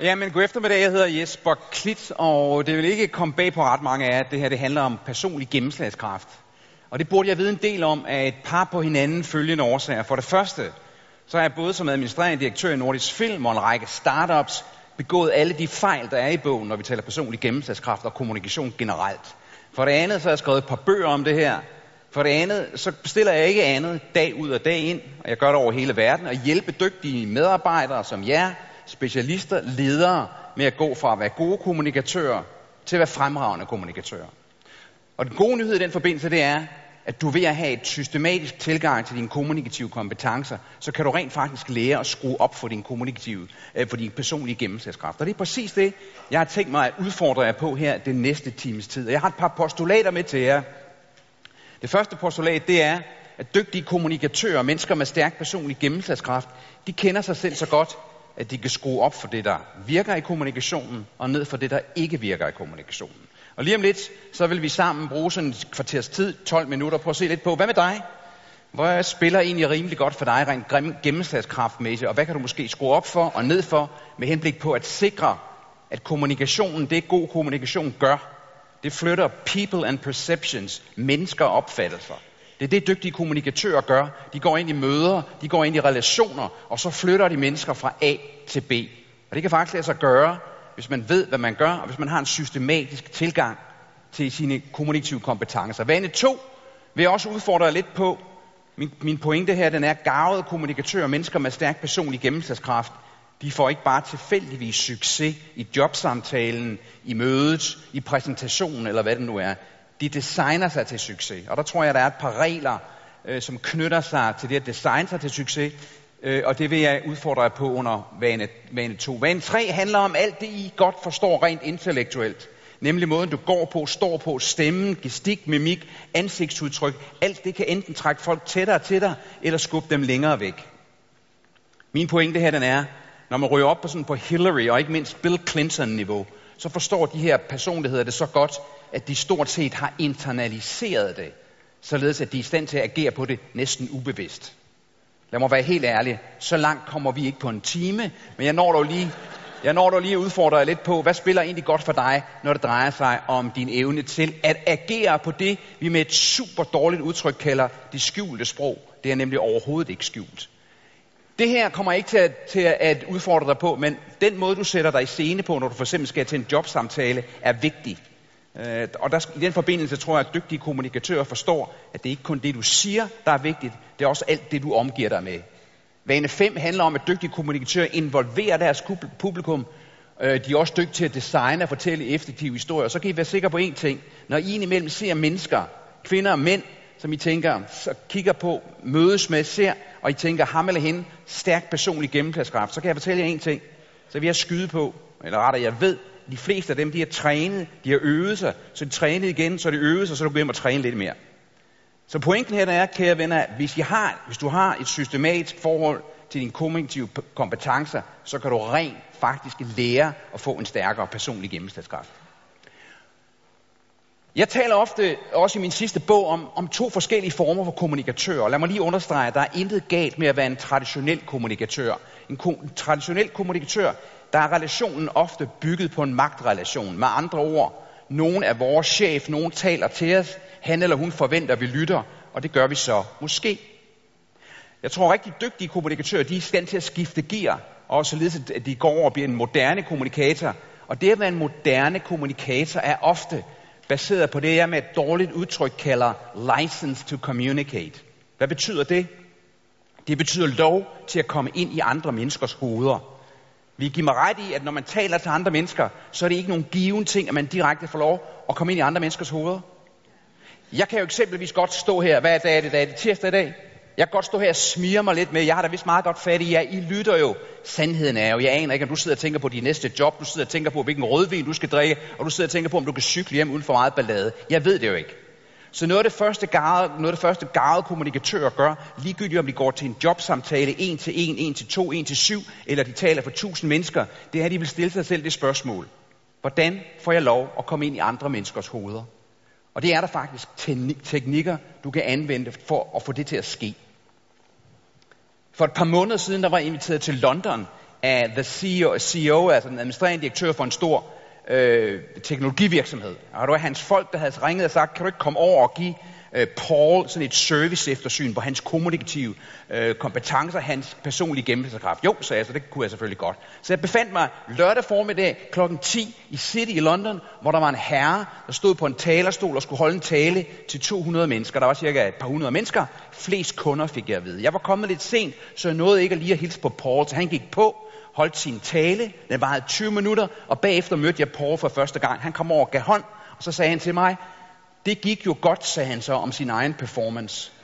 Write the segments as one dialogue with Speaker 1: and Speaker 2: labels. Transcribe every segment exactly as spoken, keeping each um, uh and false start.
Speaker 1: Jamen, god eftermiddag. Jeg hedder Jesper Klit, og det vil ikke komme bag på ret mange af jer, at det her det handler om personlig gennemslagskraft. Og det burde jeg vide en del om af et par på hinanden følgende årsager. For det første, så har jeg både som administrerende direktør i Nordisk Film og en række startups begået alle de fejl, der er i bogen, når vi taler personlig gennemslagskraft og kommunikation generelt. For det andet, så har jeg skrevet et par bøger om det her. For det andet, så bestiller jeg ikke andet dag ud og dag ind, og jeg gør det over hele verden, at hjælpe dygtige medarbejdere som jer, specialister, ledere, med at gå fra at være gode kommunikatører til at være fremragende kommunikatører. Og den gode nyhed i den forbindelse, det er, at du ved at have et systematisk tilgang til dine kommunikative kompetencer, så kan du rent faktisk lære at skrue op for din kommunikative, øh, for din personlige gennemslagskraft. Og det er præcis det, jeg har tænkt mig at udfordre jer på her den næste times tid. Og jeg har et par postulater med til jer. Det første postulat, det er, at dygtige kommunikatører, mennesker med stærk personlig gennemslagskraft, de kender sig selv så godt, at de kan skrue op for det, der virker i kommunikationen, og ned for det, der ikke virker i kommunikationen. Og lige om lidt, så vil vi sammen bruge sådan en kvarters tid, tolv minutter, på at se lidt på, hvad med dig? Hvad spiller egentlig rimelig godt for dig, rent gennemslagskraftmæssigt, og hvad kan du måske skrue op for og ned for, med henblik på at sikre, at kommunikationen, det god kommunikation gør, det flytter people and perceptions, mennesker og opfattelser. Det er det, dygtige kommunikatører gør. De går ind i møder, de går ind i relationer, og så flytter de mennesker fra A til B. Og det kan faktisk lade sig gøre, hvis man ved, hvad man gør, og hvis man har en systematisk tilgang til sine kommunikative kompetencer. Vane to vil jeg også udfordre jer lidt på. Min, min pointe her, den er, garvede kommunikatører, mennesker med stærk personlig gennemslagskraft, de får ikke bare tilfældigvis succes i jobsamtalen, i mødet, i præsentationen, eller hvad det nu er. De designer sig til succes. Og der tror jeg, der er et par regler, øh, som knytter sig til det at designe sig til succes. Øh, og det vil jeg udfordre jer på under vane, vane to. Vane tre handler om alt det, I godt forstår rent intellektuelt. Nemlig måden, du går på, står på, stemmen, gestik, mimik, ansigtsudtryk. Alt det kan enten trække folk tættere til dig, eller skubbe dem længere væk. Min pointe her, den er, når man ryger op på sådan på Hillary, og ikke mindst Bill Clinton-niveau, så forstår de her personligheder det så godt, at de stort set har internaliseret det, således at de er i stand til at agere på det næsten ubevidst. Lad mig være helt ærlig, så langt kommer vi ikke på en time, men jeg når dog lige, jeg når dog lige at udfordre jer lidt på, hvad spiller egentlig godt for dig, når det drejer sig om din evne til at agere på det, vi med et super dårligt udtryk kalder det skjulte sprog. Det er nemlig overhovedet ikke skjult. Det her kommer jeg ikke til at, til at udfordre dig på, men den måde, du sætter dig i scene på, når du for eksempel skal til en jobsamtale, er vigtig. Øh, og der, i den forbindelse tror jeg, at dygtige kommunikatører forstår, at det ikke kun det, du siger, der er vigtigt. Det er også alt det, du omgiver dig med. Vane fem handler om, at dygtige kommunikatører involverer deres publikum. Øh, de er også dygtige til at designe og fortælle effektive historier. Så kan I være sikre på én ting. Når I indimellem ser mennesker, kvinder og mænd, som I tænker, så kigger på, mødes med, ser, og I tænker, ham eller hende, stærk personlig gennemslagskraft, så kan jeg fortælle jer en ting. Så vil jeg skyde på, eller rettere, jeg ved, de fleste af dem, de har trænet, de har øvet sig, så de trænet igen, så de øvet sig, så du går hjem og træne lidt mere. Så pointen her er, kære venner, hvis, I har, hvis du har et systematisk forhold til dine kommunikative kompetencer, så kan du rent faktisk lære at få en stærkere personlig gennemslagskraft. Jeg taler ofte, også i min sidste bog, om, om to forskellige former for kommunikatører. Lad mig lige understrege, at der er intet galt med at være en traditionel kommunikatør. En, ko- en traditionel kommunikatør, der er relationen ofte bygget på en magtrelation. Med andre ord, nogen er vores chef, nogen taler til os, han eller hun forventer, at vi lytter, og det gør vi så måske. Jeg tror, rigtig dygtige kommunikatører, de er i stand til at skifte gear, og således at de går over og bliver en moderne kommunikator. Og det at være en moderne kommunikator er ofte baseret på det, jeg med et dårligt udtryk kalder license to communicate. Hvad betyder det? Det betyder lov til at komme ind i andre menneskers hoveder. Vi giver mig ret i, at når man taler til andre mennesker, så er det ikke nogen given ting, at man direkte får lov at komme ind i andre menneskers hoveder. Jeg kan jo eksempelvis godt stå her, hvad dag er det, dag er det tirsdag i dag? Jeg kan godt stå her og smire mig lidt med, jeg har da vist meget godt fat i jer, I lytter jo. Sandheden er jo, jeg aner ikke, om du sidder og tænker på dit næste job, du sidder og tænker på, hvilken rødvin du skal drikke, og du sidder og tænker på, om du kan cykle hjem uden for meget ballade. Jeg ved det jo ikke. Så noget af det første garvede, noget af det første garvede kommunikatører gør, ligegyldigt om de går til en jobsamtale en til en, en til to, en til syv, eller de taler for tusind mennesker, det er, at de vil stille sig selv det spørgsmål. Hvordan får jeg lov at komme ind i andre menneskers hoveder? Og det er der faktisk teknikker, du kan anvende for at få det til at ske. For et par måneder siden, der var jeg inviteret til London af the C E O, C E O altså den administrerende direktør for en stor øh, teknologivirksomhed. Og det var hans folk, der havde ringet og sagt, kan du ikke komme over og give øh, Paul sådan et service-eftersyn på hans kommunikative øh, kompetencer, hans personlige gennemslagskraft. Jo, sagde jeg, så det kunne jeg selvfølgelig godt. Så jeg befandt mig lørdag formiddag klokken ti i City i London, hvor der var en herre, der stod på en talerstol og skulle holde en tale til to hundrede mennesker. Der var cirka et par hundrede mennesker. Flest kunder fik jeg at vide. Jeg var kommet lidt sent, så jeg nåede ikke at lige at hilse på Paul, så han gik på, holdt sin tale. Den varede tyve minutter, og bagefter mødte jeg Paul for første gang. Han kom over og gav hånd, og så sagde han til mig, det gik jo godt, sagde han så om sin egen performance.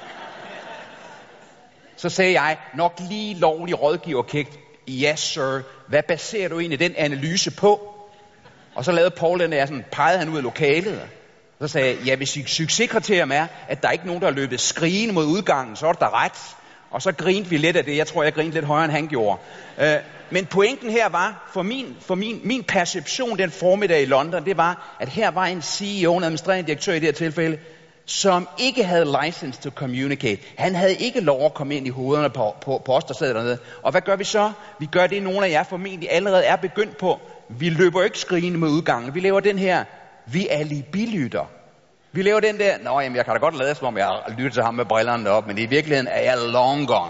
Speaker 1: Så sagde jeg, nok lige lovlig rådgiverkægt, yes sir, hvad baserer du egentlig den analyse på? Og så lavede Paul den der, sådan pegede han ud af lokalet. Så sagde jeg, ja, hvis succeskriterium er, at der er ikke nogen, der er løbet skrigende mod udgangen, så er det da ret. Og så grinte vi lidt af det. Jeg tror, jeg grinte lidt højere, end han gjorde. Øh, men pointen her var, for, min, for min, min perception den formiddag i London, det var, at her var en C E O, en administrerende direktør i det her tilfælde, som ikke havde license to communicate. Han havde ikke lov at komme ind i hovederne på, på, på os, der sad dernede. Og hvad gør vi så? Vi gør det, nogle af jer formentlig allerede er begyndt på. Vi løber ikke skrigende med udgangen. Vi laver den her, vi alibi-lytter. Vi laver den der, nå jamen, jeg kan da godt lade som om jeg lytter til ham med brillerne op, men i virkeligheden er jeg long gone.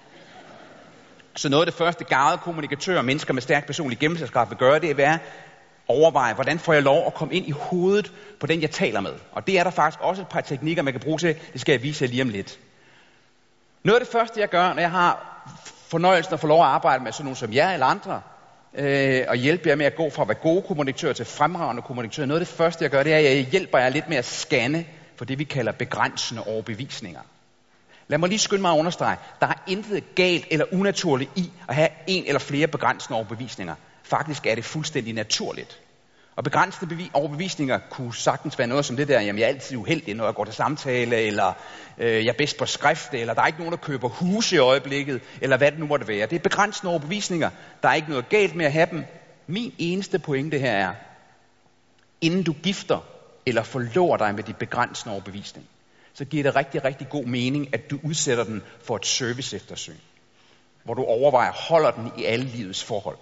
Speaker 1: Så noget af det første garvede kommunikatører, mennesker med stærk personlig gennemslagskraft vil gøre, det er at være overveje, hvordan får jeg lov at komme ind i hovedet på den, jeg taler med. Og det er der faktisk også et par teknikker, man kan bruge til. Det skal jeg vise jer lige om lidt. Noget af det første, jeg gør, når jeg har fornøjelsen at få lov at arbejde med sådan nogle som jer eller andre, øh, og hjælpe jer med at gå fra at være gode kommunikatører til fremragende kommunikatører. Noget af det første, jeg gør, det er, at jeg hjælper jer lidt med at scanne for det, vi kalder begrænsende overbevisninger. Lad mig lige skynde mig at understrege. Der er intet galt eller unaturligt i at have en eller flere begrænsende overbevisninger. Faktisk er det fuldstændig naturligt. Og begrænsende bevi- overbevisninger kunne sagtens være noget som det der, jamen jeg er altid uheldig, når jeg går til samtale, eller øh, jeg er bedst på skrift, eller der er ikke nogen, der køber huse i øjeblikket, eller hvad det nu måtte være. Det er begrænsende overbevisninger. Der er ikke noget galt med at have dem. Min eneste pointe her er, inden du gifter eller forlover dig med de begrænsende overbevisning, så giver det rigtig, rigtig god mening, at du udsætter den for et service-eftersyn, hvor du overvejer, holder den i alle livets forhold.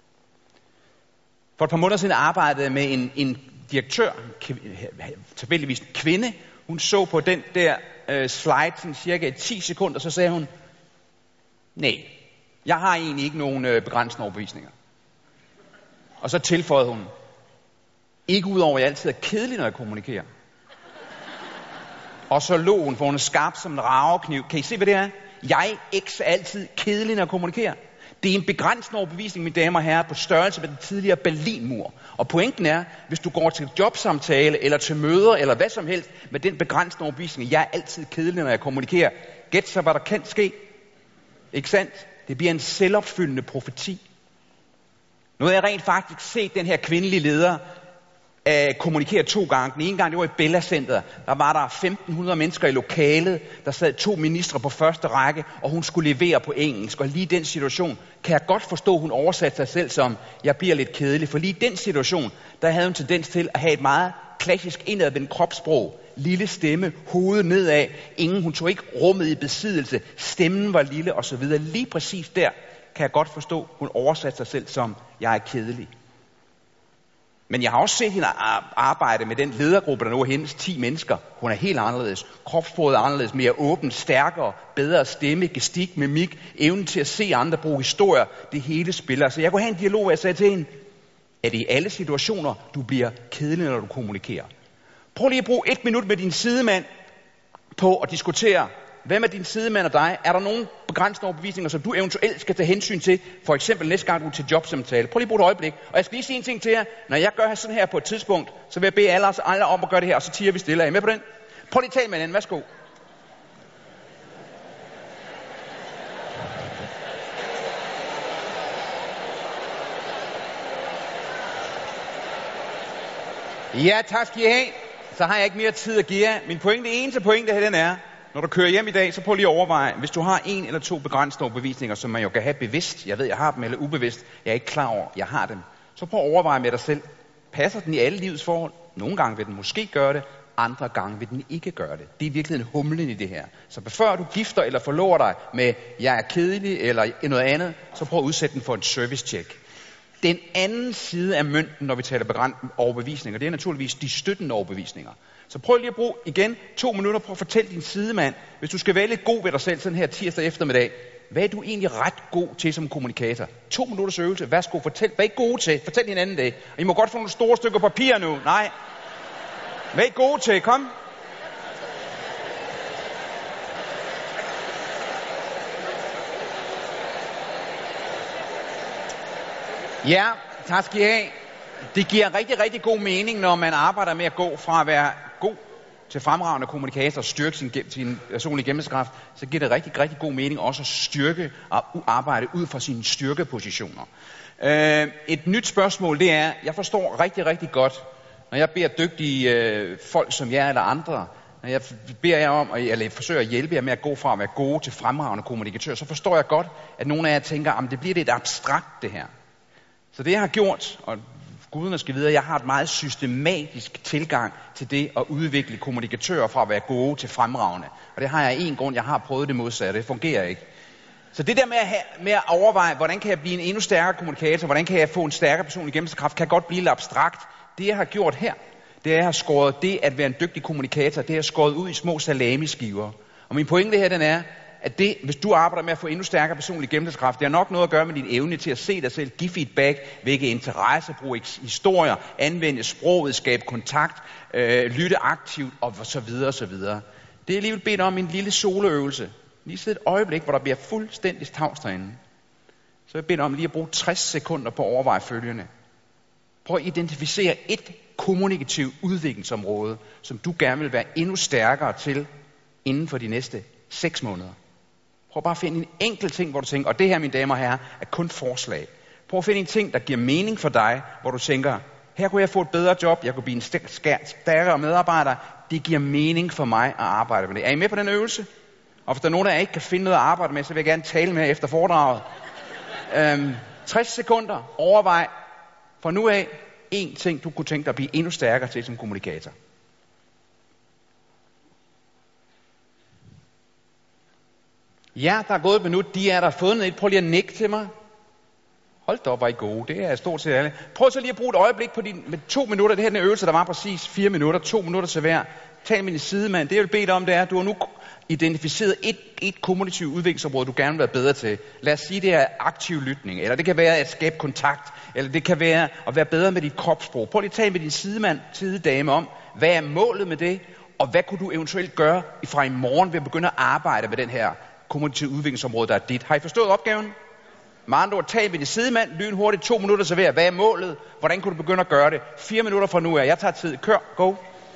Speaker 1: For et par måneder siden arbejdede jeg med en, en direktør, tilfældigvis en kvinde. Hun så på den der øh, slide sådan cirka ti sekunder, så sagde hun, nej, jeg har egentlig ikke nogen øh, begrænsende overbevisninger. Og så tilføjede hun, ikke udover at jeg altid er kedelig, når jeg kommunikerer. Og så lå hun, for hun er skarp som en ravekniv. Kan I se, hvad det er? Jeg er altid kedelig, når jeg kommunikerer. Det er en begrænsende overbevisning, mine damer og herrer, på størrelse med den tidligere Berlinmur. Og pointen er, hvis du går til jobsamtale, eller til møder, eller hvad som helst, med den begrænsende overbevisning, jeg er altid kedelig, når jeg kommunikerer. Gæt så, hvad der kan ske. Ikke sandt? Det bliver en selvopfyldende profeti. Nu har jeg rent faktisk set den her kvindelige leder øh, kommunikere to gange. Den ene gang, det var i Bella Center. Der var der femten hundrede mennesker i lokalet. Der sad to ministre på første række, og hun skulle levere på engelsk. Og lige i den situation kan jeg godt forstå, at hun oversatte sig selv som, jeg bliver lidt kedelig. For lige i den situation, der havde hun tendens til at have et meget klassisk indadvendt kropssprog. Lille stemme, hovedet nedad. Ingen, hun tog ikke rummet i besiddelse. Stemmen var lille osv. Lige præcis der kan jeg godt forstå, at hun oversatte sig selv som, jeg er kedelig. Men jeg har også set hende arbejde med den ledergruppe, der nu er hendes ti mennesker. Hun er helt anderledes. Kropssproget er anderledes, mere åben, stærkere, bedre stemme, gestik, mimik, evnen til at se andre, bruge historier. Det hele spiller. Så jeg kunne have en dialog, hvor jeg sagde til hende, er det i alle situationer, du bliver kedelig, når du kommunikerer? Prøv lige at bruge et minut med din sidemand på at diskutere, hvem er din sidemand og dig? Er der nogen begrænsende overbevisninger, som du eventuelt skal tage hensyn til? For eksempel næste gang du er til jobsamtale. Prøv lige at bruge et øjeblik. Og jeg skal lige sige en ting til jer. Når jeg gør sådan her på et tidspunkt, så vil jeg bede alle os andre om at gøre det her, og så tiger vi stille. Er I med på den? Prøv lige at tale med hinanden. Værsgo. Ja, tak skal I have. Så har jeg ikke mere tid at give jer. Min pointe, eneste pointe her, den er, når du kører hjem i dag, så prøv lige at overveje, hvis du har en eller to begrænsende overbevisninger, som man jo kan have bevidst, jeg ved, jeg har dem, eller ubevidst, jeg er ikke klar over, jeg har dem, så prøv at overveje med dig selv, passer den i alle livets forhold? Nogle gange vil den måske gøre det, andre gange vil den ikke gøre det. Det er i virkeligheden humlen i det her. Så før du gifter eller forlover dig med, jeg er kedelig eller noget andet, så prøv at udsætte den for en service-check. Den anden side af mønten, når vi taler begrænsede overbevisninger, det er naturligvis de støttende overbevisninger. Så prøv lige at bruge igen to minutter på at fortælle din sidemand, hvis du skal være lidt god ved dig selv sådan her tirsdag eftermiddag, hvad er du egentlig ret god til som kommunikator? To minutters øvelse, værsgo, fortæl, hvad er I gode til? Fortæl din anden dag. Og I må godt få nogle store stykker papir nu. Nej. Hvad er I gode til? Kom. Ja, tak skal I have. Det giver rigtig, rigtig god mening, når man arbejder med at gå fra at være god til fremragende kommunikator og styrke sin, sin personlige gennemslagskraft, så giver det rigtig, rigtig god mening også at styrke og arbejde ud fra sine styrkepositioner. Øh, et nyt spørgsmål, det er, jeg forstår rigtig, rigtig godt, når jeg beder dygtige øh, folk som jer eller andre, når jeg beder jer om, eller forsøger at hjælpe jer med at gå fra at være gode til fremragende kommunikatører, så forstår jeg godt, at nogle af jer tænker, at det bliver lidt abstrakt det her. Så det jeg har gjort, og guderne skal vide, at jeg har et meget systematisk tilgang til det at udvikle kommunikatører fra at være gode til fremragende. Og det har jeg af en grund, jeg har prøvet det modsatte, det fungerer ikke. Så det der med at, have, med at overveje, hvordan kan jeg blive en endnu stærkere kommunikator, hvordan kan jeg få en stærkere personlig gennemslagskraft, kan godt blive lidt abstrakt. Det jeg har gjort her, det er, at jeg har skåret det at være en dygtig kommunikator, det er skåret ud i små salamiskiver. Og min pointe her, den er, at det, hvis du arbejder med at få endnu stærkere personlig gennemslagskraft, det har nok noget at gøre med din evne til at se dig selv, give feedback, vække interesse, bruge historier, anvende sproget, skabe kontakt, øh, lytte aktivt og så videre og så videre. Det er alligevel bedt om en lille soloøvelse. Lige sidde et øjeblik, hvor der bliver fuldstændig tavst derinde. Så jeg bedt om lige at bruge tres sekunder på at overveje følgende. Prøv at identificere et kommunikativt udviklingsområde, som du gerne vil være endnu stærkere til inden for de næste seks måneder. Prøv bare at finde en enkelt ting, hvor du tænker, og det her, mine damer og herrer, er kun forslag. Prøv at finde en ting, der giver mening for dig, hvor du tænker, her kunne jeg få et bedre job, jeg kunne blive en stærkere medarbejder. Det giver mening for mig at arbejde med det. Er I med på den øvelse? Og hvis der er nogen, der ikke kan finde noget at arbejde med, så vil jeg gerne tale med jer efter foredraget. øhm, tres sekunder, overvej fra nu af en ting, du kunne tænke dig at blive endnu stærkere til som kommunikator. Ja, der er gået et minut. De er der fundet et. Prøv lige at nikke til mig. Hold da op, var I gode. Det er stort set alle. Prøv så lige at bruge et øjeblik på din, med to minutter. Det her den øvelse, der var præcis fire minutter. To minutter til hver. Tal med din sidemand. Det jeg vil bede dig om, det er, at du har nu identificeret et, et kommunikativt udviklingsområde, du gerne vil være bedre til. Lad os sige, det er aktiv lytning. Eller det kan være at skabe kontakt. Eller det kan være at være bedre med dit kropssprog. Prøv lige at tale med din sidemand, sidedame om, hvad er målet med det? Og hvad kunne du eventuelt gøre fra i morgen ved at begynde at arbejde med den her kommunikativt udviklingsområde, der er dit. Har I forstået opgaven? Med andre ord, tag ved din sidemand, lyn hurtigt, to minutter til hver. Hvad er målet? Hvordan kan du begynde at gøre det? Fire minutter fra nu af. Jeg tager tid. Kør. Go.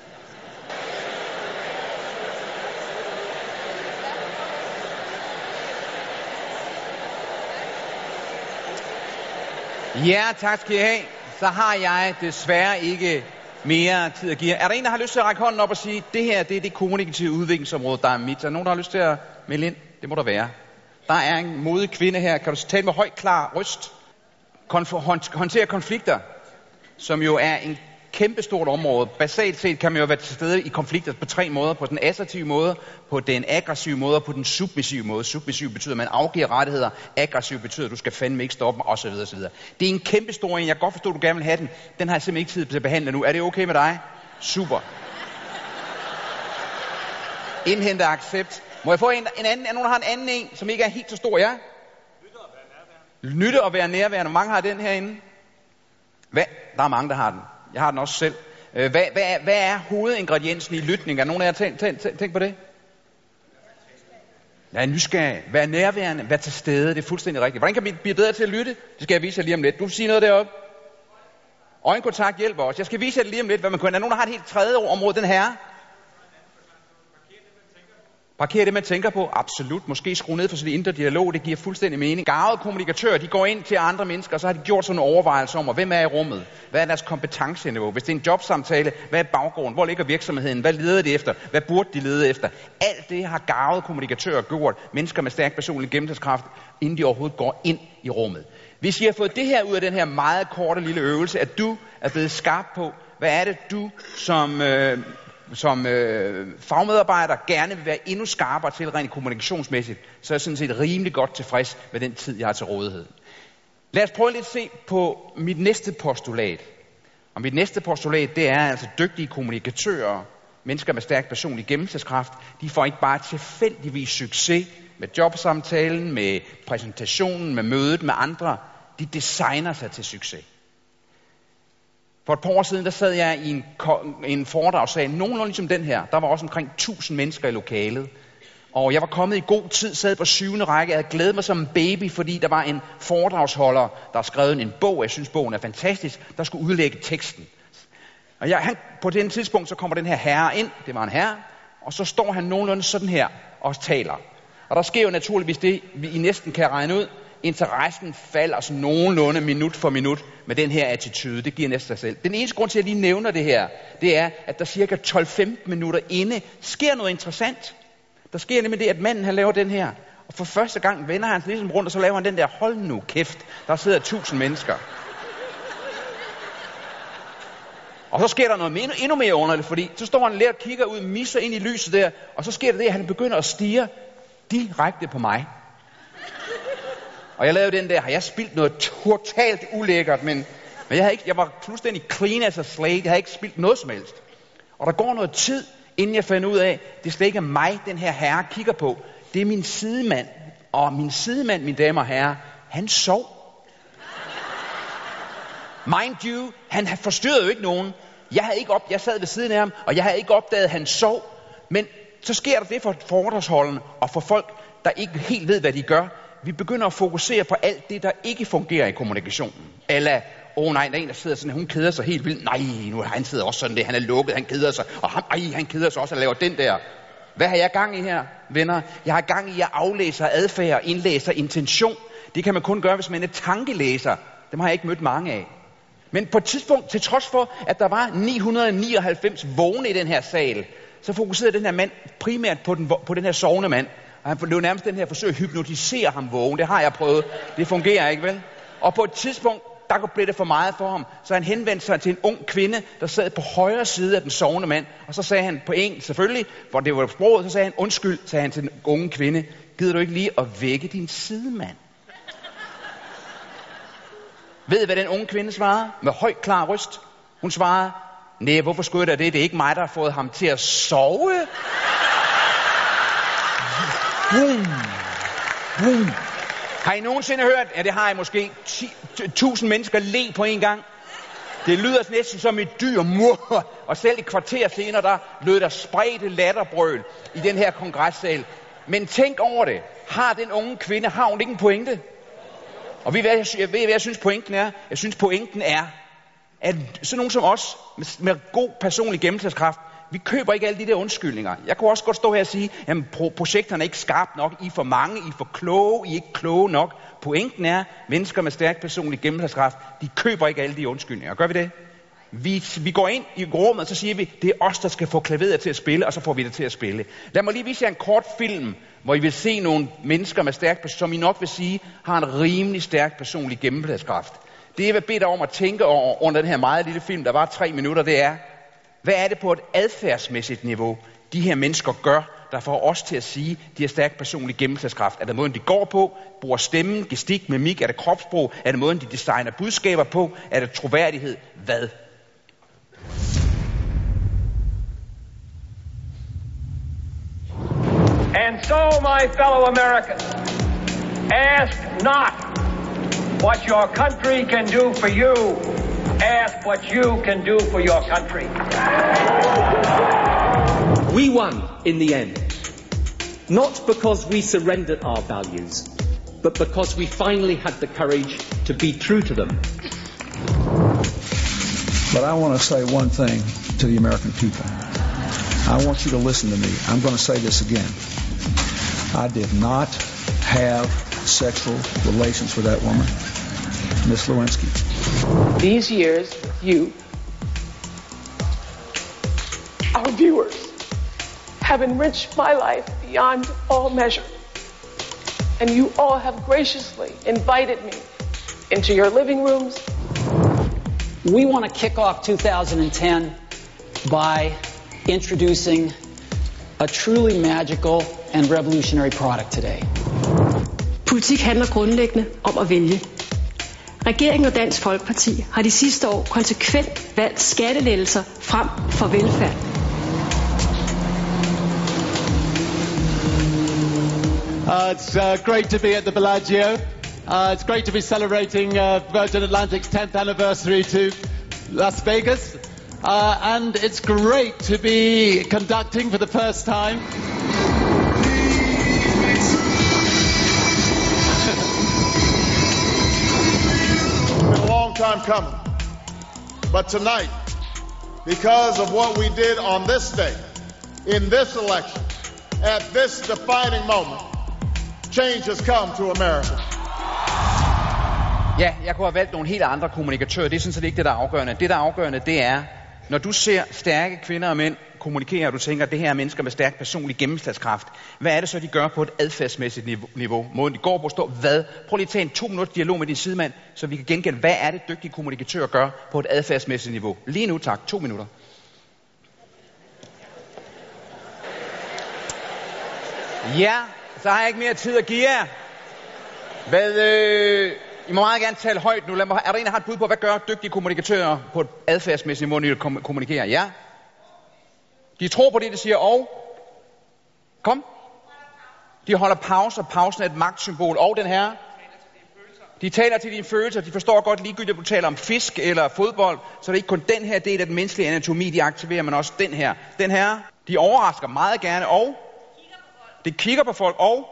Speaker 1: Ja, tak skal I have. Så har jeg desværre ikke mere tid at give. Er der en, der har lyst til at række hånden op og sige, det her, det er det kommunikative udviklingsområde, der er mit. Er der nogen, der har lyst til at melde ind? Det må der være. Der er en modig kvinde her. Kan du tale med høj, klar røst? Konf- håndtere konflikter, som jo er en kæmpestort område. Basalt set kan man jo være til stede i konflikter på tre måder. På den assertive måde, på den aggressive måde og på den submissive måde. Submissiv betyder, at man afgiver rettigheder. Aggressiv betyder, at du skal fandme ikke stoppe osv. osv. Det er en kæmpestor en. Jeg kan godt forstå, at du gerne vil have den. Den har jeg simpelthen ikke tid til at behandle nu. Er det okay med dig? Super. Indhente accept. Må jeg få en, en anden? Er nogen, der har en anden en, som ikke er helt så stor? Ja? Lytte og være nærværende. Mange har den herinde. Hvad? Der er mange, der har den. Jeg har den også selv. Hvad, hvad, er, hvad er hovedingrediensen i lytning? Er nogen af jer tænkt tænk, tænk, tænk på det? Vær nysgerrig. Vær nærværende. Vær til stede. Det er fuldstændig rigtigt. Hvordan kan vi blive bedre til at lytte? Det skal jeg vise jer lige om lidt. Du siger noget deroppe. Øjenkontakt hjælper os. Jeg skal vise jer lige om lidt, hvad man kan. Er nogen, der har et helt tredje område? Den her. Parker det, man tænker på. Absolut. Måske skrue ned for sådan en indre dialog. Det giver fuldstændig mening. Garvede kommunikatører, de går ind til andre mennesker, og så har de gjort sådan en overvejelse om, hvem er i rummet? Hvad er deres kompetenceniveau? Hvis det er en jobsamtale, hvad er baggrunden? Hvor ligger virksomheden? Hvad leder de efter? Hvad burde de lede efter? Alt det har garvede kommunikatører gjort. Mennesker med stærk personlig gennemslagskraft, inden de overhovedet går ind i rummet. Hvis I har fået det her ud af den her meget korte lille øvelse, at du er blevet skarp på, hvad er det du som... Øh, som øh, fagmedarbejder gerne vil være endnu skarpere til rent kommunikationsmæssigt, så er jeg sådan set rimelig godt tilfreds med den tid, jeg har til rådighed. Lad os prøve lidt at se på mit næste postulat. Og mit næste postulat, det er altså dygtige kommunikatører, mennesker med stærk personlig gennemslagskraft. De får ikke bare tilfældigvis succes med jobsamtalen, med præsentationen, med mødet med andre. De designer sig til succes. For et par år siden, der sad jeg i en, en foredragssal, nogenlunde ligesom den her. Der var også omkring tusind mennesker i lokalet. Og jeg var kommet i god tid, sad på syvende række. Jeg havde glædet mig som en baby, fordi der var en foredragsholder, der har skrevet en bog. Jeg synes, bogen er fantastisk. Der skulle udlægge teksten. Og jeg, han, på det tidspunkt, så kommer den her herre ind. Det var en herre. Og så står han nogenlunde sådan her og taler. Og der sker jo naturligvis det, vi I næsten kan regne ud. Interessen falder sådan nogenlunde minut for minut med den her attitude. Det giver næsten sig selv. Den eneste grund til, at jeg lige nævner det her, det er, at der cirka tolv til femten minutter inde sker noget interessant. Der sker nemlig det, at manden han laver den her. Og for første gang vender han sig ligesom rundt, og så laver han den der, hold nu kæft, der sidder tusind mennesker. Og så sker der noget endnu, endnu mere underligt, fordi så står han lidt og kigger ud, misser ind i lyset der, og så sker der det, at han begynder at stirre direkte på mig. Og jeg lavede den der, har jeg spildt noget totalt ulækkert, men, men jeg, havde ikke, jeg var fuldstændig clean as a slate, jeg havde ikke spildt noget som helst. Og der går noget tid, inden jeg finder ud af, det er slet ikke mig, den her herre kigger på. Det er min sidemand. Og min sidemand, mine damer og herrer, han sov. Mind you, han forstyrrede jo ikke nogen. Jeg havde ikke op, jeg sad ved siden af ham, og jeg havde ikke opdaget, at han sov. Men så sker der det for foredragsholderne og for folk, der ikke helt ved, hvad de gør. Vi begynder at fokusere på alt det, der ikke fungerer i kommunikationen. Eller, åh oh, nej, der er en, der sidder sådan, hun keder sig helt vildt. Nej, nu han sidder også sådan der, han er lukket, han keder sig. Og ham, ej, han keder sig også, og laver den der. Hvad har jeg gang i her, venner? Jeg har gang i, at aflæser adfærd og indlæser intention. Det kan man kun gøre, hvis man er tankelæser. Dem har jeg ikke mødt mange af. Men på et tidspunkt, til trods for, at der var ni hundrede nioghalvfems vågne i den her sal, så fokuserede den her mand primært på den, på den her sovende mand. Og han blev nærmest den her forsøg at hypnotisere ham vågen. Det har jeg prøvet. Det fungerer ikke, vel? Og på et tidspunkt, der blev det for meget for ham. Så han henvendte sig til en ung kvinde, der sad på højre side af den sovende mand. Og så sagde han på engelsk, selvfølgelig, hvor det var sproget, så sagde han, undskyld, sagde han til den unge kvinde. Gider du ikke lige at vække din sidemand? Ved I, hvad den unge kvinde svarede? Med høj, klar røst. Hun svarede, næh, hvorfor skulle jeg da det? Det er ikke mig, der har fået ham til at sove. Boom. Boom. Har I nogensinde hørt, ja det har I måske, tusind mennesker le på en gang? Det lyder næsten som et dyr mur, og selv et kvarter senere, der lød der spredte latterbrøl i den her kongressal. Men tænk over det. Har den unge kvinde, har hun ikke en pointe? Og ved, hvad jeg, jeg ved, hvad jeg synes pointen er? Jeg synes pointen er, at sådan nogen som os, med, med god personlig gennemslagskraft, vi køber ikke alle de der undskyldninger. Jeg kunne også godt stå her og sige, at pro- projekterne er ikke skarpt nok, I er for mange, I er for kloge, I er ikke kloge nok. Pointen er, mennesker med stærk personlig gennemslagskraft, de køber ikke alle de undskyldninger. Gør vi det? Vi, vi går ind i rummet, og så siger vi, det er os, der skal få klaveret til at spille, og så får vi det til at spille. Lad mig lige vise jer en kort film, hvor I vil se nogle mennesker med stærk, som I nok vil sige, har en rimelig stærk personlig gennemslagskraft. Det jeg vil bede dig om at tænke over under den her meget lille film, der var tre minutter, det er, hvad er det på et adfærdsmæssigt niveau, de her mennesker gør, der får os til at sige, de har stærk personlig gennemslagskraft? Er det måden, de går på? Bruger stemmen, gestik, mimik? Er det kropssprog? Er det måden, de designer budskaber på? Er det troværdighed? Hvad?
Speaker 2: And so, my fellow Americans, ask not what your country can do for you. Ask what you can do for your country.
Speaker 3: We won in the end, not because we surrendered our values, but because we finally had the courage to be true to them.
Speaker 4: But I want to say one thing to the American people. I want you to listen to me. I'm going to say this again. I did not have sexual relations with that woman, Miss Lewinsky.
Speaker 5: These years, you, our viewers, have enriched my life beyond all measure. And you all have graciously invited me into your living rooms.
Speaker 6: We want to kick off two thousand ten by introducing a truly magical and revolutionary product today.
Speaker 7: Politik handler grundlæggende om at vælge. Regeringen og Dansk Folkeparti har de sidste år konsekvent valgt skattelettelser frem for velfærd.
Speaker 8: Uh, it's uh, great to be at the Bellagio. Uh, it's great to be celebrating uh, Virgin Atlantic's tenth anniversary to Las Vegas. Uh, and it's great to be conducting for the first time.
Speaker 9: It's been a long time coming. But tonight, because of what we did on this day, in this election, at this defining moment, change has come to America.
Speaker 1: Ja, jeg kunne have valgt nogle helt andre kommunikatører. Det er sådan set ikke det, der er afgørende. Det, der er afgørende, det er, når du ser stærke kvinder og mænd kommunikere, og du tænker, at det her er mennesker med stærk personlig gennemslagskraft, hvad er det så, de gør på et adfærdsmæssigt niveau? Måden de går på, står hvad? Prøv lige at tage en to minutter dialog med din sidemand, så vi kan gengælde, hvad er det, dygtige kommunikatører gør på et adfærdsmæssigt niveau? Lige nu, tak. To minutter. Ja, så har jeg ikke mere tid at give jer. Hvad, øh, I må meget gerne tale højt nu. Lad mig, er der en, der har et bud på, hvad gør dygtige kommunikatører på et adfærdsmæssigt niveau, når de kom- kommunikerer? Ja. De tror på det, de siger, og... Kom. De holder pauser. Pausen er et magtsymbol. Og den her... De taler til dine følelser. De forstår godt ligegyldigt, at du taler om fisk eller fodbold. Så er det ikke kun den her del af den menneskelige anatomi, de aktiverer, men også den her. Den her. De overrasker meget gerne, og... De kigger på folk, og...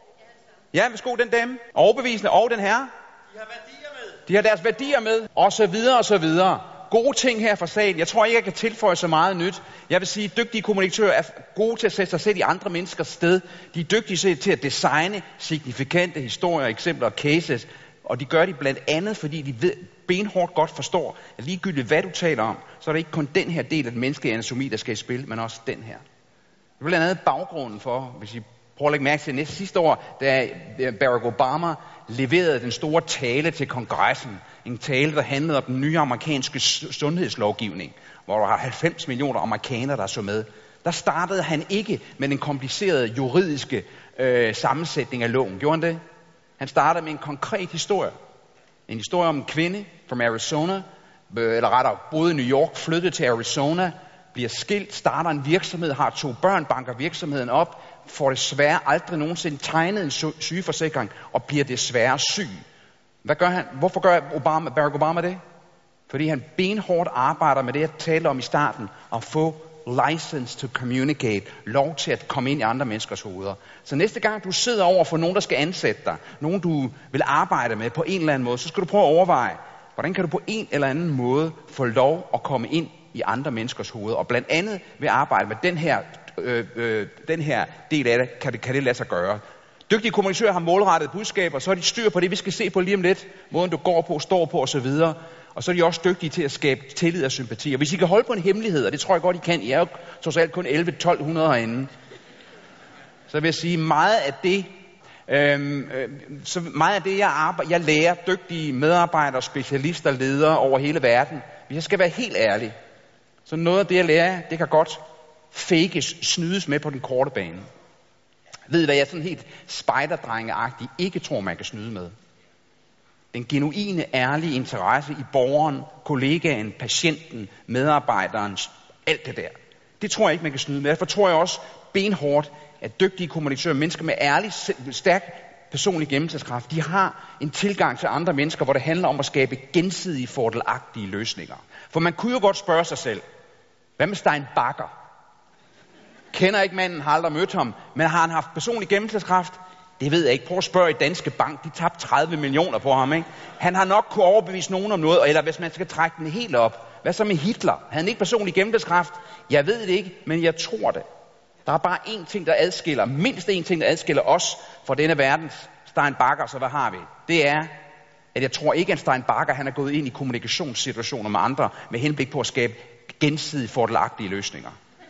Speaker 1: Ja, værsgo, den dame. Overbevisende, og den her. De har værdier med. De har deres værdier med, og så videre, og så videre. Gode ting her fra salen. Jeg tror ikke, jeg kan tilføje så meget nyt. Jeg vil sige, at dygtige kommunikatører er gode til at sætte sig selv i andre menneskers sted. De er dygtige til at designe signifikante historier, eksempler og cases. Og de gør det blandt andet, fordi de ved, benhårdt godt forstår, at ligegyldigt hvad du taler om, så er det ikke kun den her del af den menneskelige anatomi, der skal i spil, men også den her. Det er blandt andet baggrunden for, hvis I prøver at lægge mærke til næste sidste år, da Barack Obama leverede den store tale til kongressen. En tale, der handlede om den nye amerikanske sundhedslovgivning, hvor der var halvfems millioner amerikanere, der så med. Der startede han ikke med den komplicerede juridiske øh, sammensætning af loven. Gjorde han det? Han startede med en konkret historie. En historie om en kvinde fra Arizona, øh, eller rettere boede i New York, flyttede til Arizona, bliver skilt, starter en virksomhed, har to børn, banker virksomheden op, får desværre aldrig nogensinde tegnet en sygeforsikring, og bliver desværre syg. Hvad gør han? Hvorfor gør Obama, Barack Obama det? Fordi han benhårdt arbejder med det, jeg talte om i starten, at få license to communicate, lov til at komme ind i andre menneskers hoveder. Så næste gang du sidder over for nogen, der skal ansætte dig, nogen du vil arbejde med på en eller anden måde, så skal du prøve at overveje, hvordan kan du på en eller anden måde få lov at komme ind i andre menneskers hoveder, og blandt andet ved at arbejde med den her, øh, øh, den her del af det, kan det, kan det lade sig gøre. Dygtige kommunikatører har målrettet budskaber, så er de styr på det, vi skal se på lige om lidt, måden du går på, står på osv., og så er de også dygtige til at skabe tillid og sympati. Og hvis I kan holde på en hemmelighed, og det tror jeg godt, I kan, I er jo trods alt kun elleve til tolv hundrede herinde, så vil jeg sige, meget af det, Øhm, øh, så meget af det, jeg, arbejder, jeg lærer dygtige medarbejdere, specialister, ledere over hele verden. Hvis jeg skal være helt ærlig, så noget af det, jeg lærer, det kan godt fakes, snydes med på den korte bane. Ved I, hvad jeg sådan helt spejderdrengeagtigt ikke tror, man kan snyde med? Den genuine, ærlige interesse i borgeren, kollegaen, patienten, medarbejderen, alt det der. Det tror jeg ikke, man kan snyde med. Derfor tror jeg også benhårdt, at dygtige kommunikatører, mennesker med ærlig, stærk personlig gennemslagskraft, de har en tilgang til andre mennesker, hvor det handler om at skabe gensidige fordelagtige løsninger. For man kunne jo godt spørge sig selv, hvad med Stein Bakker? Kender ikke manden, har aldrig mødt ham, men har han haft personlig gennemslagskraft? Det ved jeg ikke. Prøv at spørge i Danske Bank, de tabte tredive millioner på ham, ikke? Han har nok kunne overbevise nogen om noget, eller hvis man skal trække den helt op. Hvad så med Hitler? Havde han ikke personlig gennemslagskraft? Jeg ved det ikke, men jeg tror det. Der er bare én ting, der adskiller, mindst én ting, der adskiller os fra denne verdens Stein Bakker, så hvad har vi? Det er, at jeg tror ikke, at Stein Bakker, han er gået ind i kommunikationssituationer med andre, med henblik på at skabe gensidigt fordelagtige løsninger.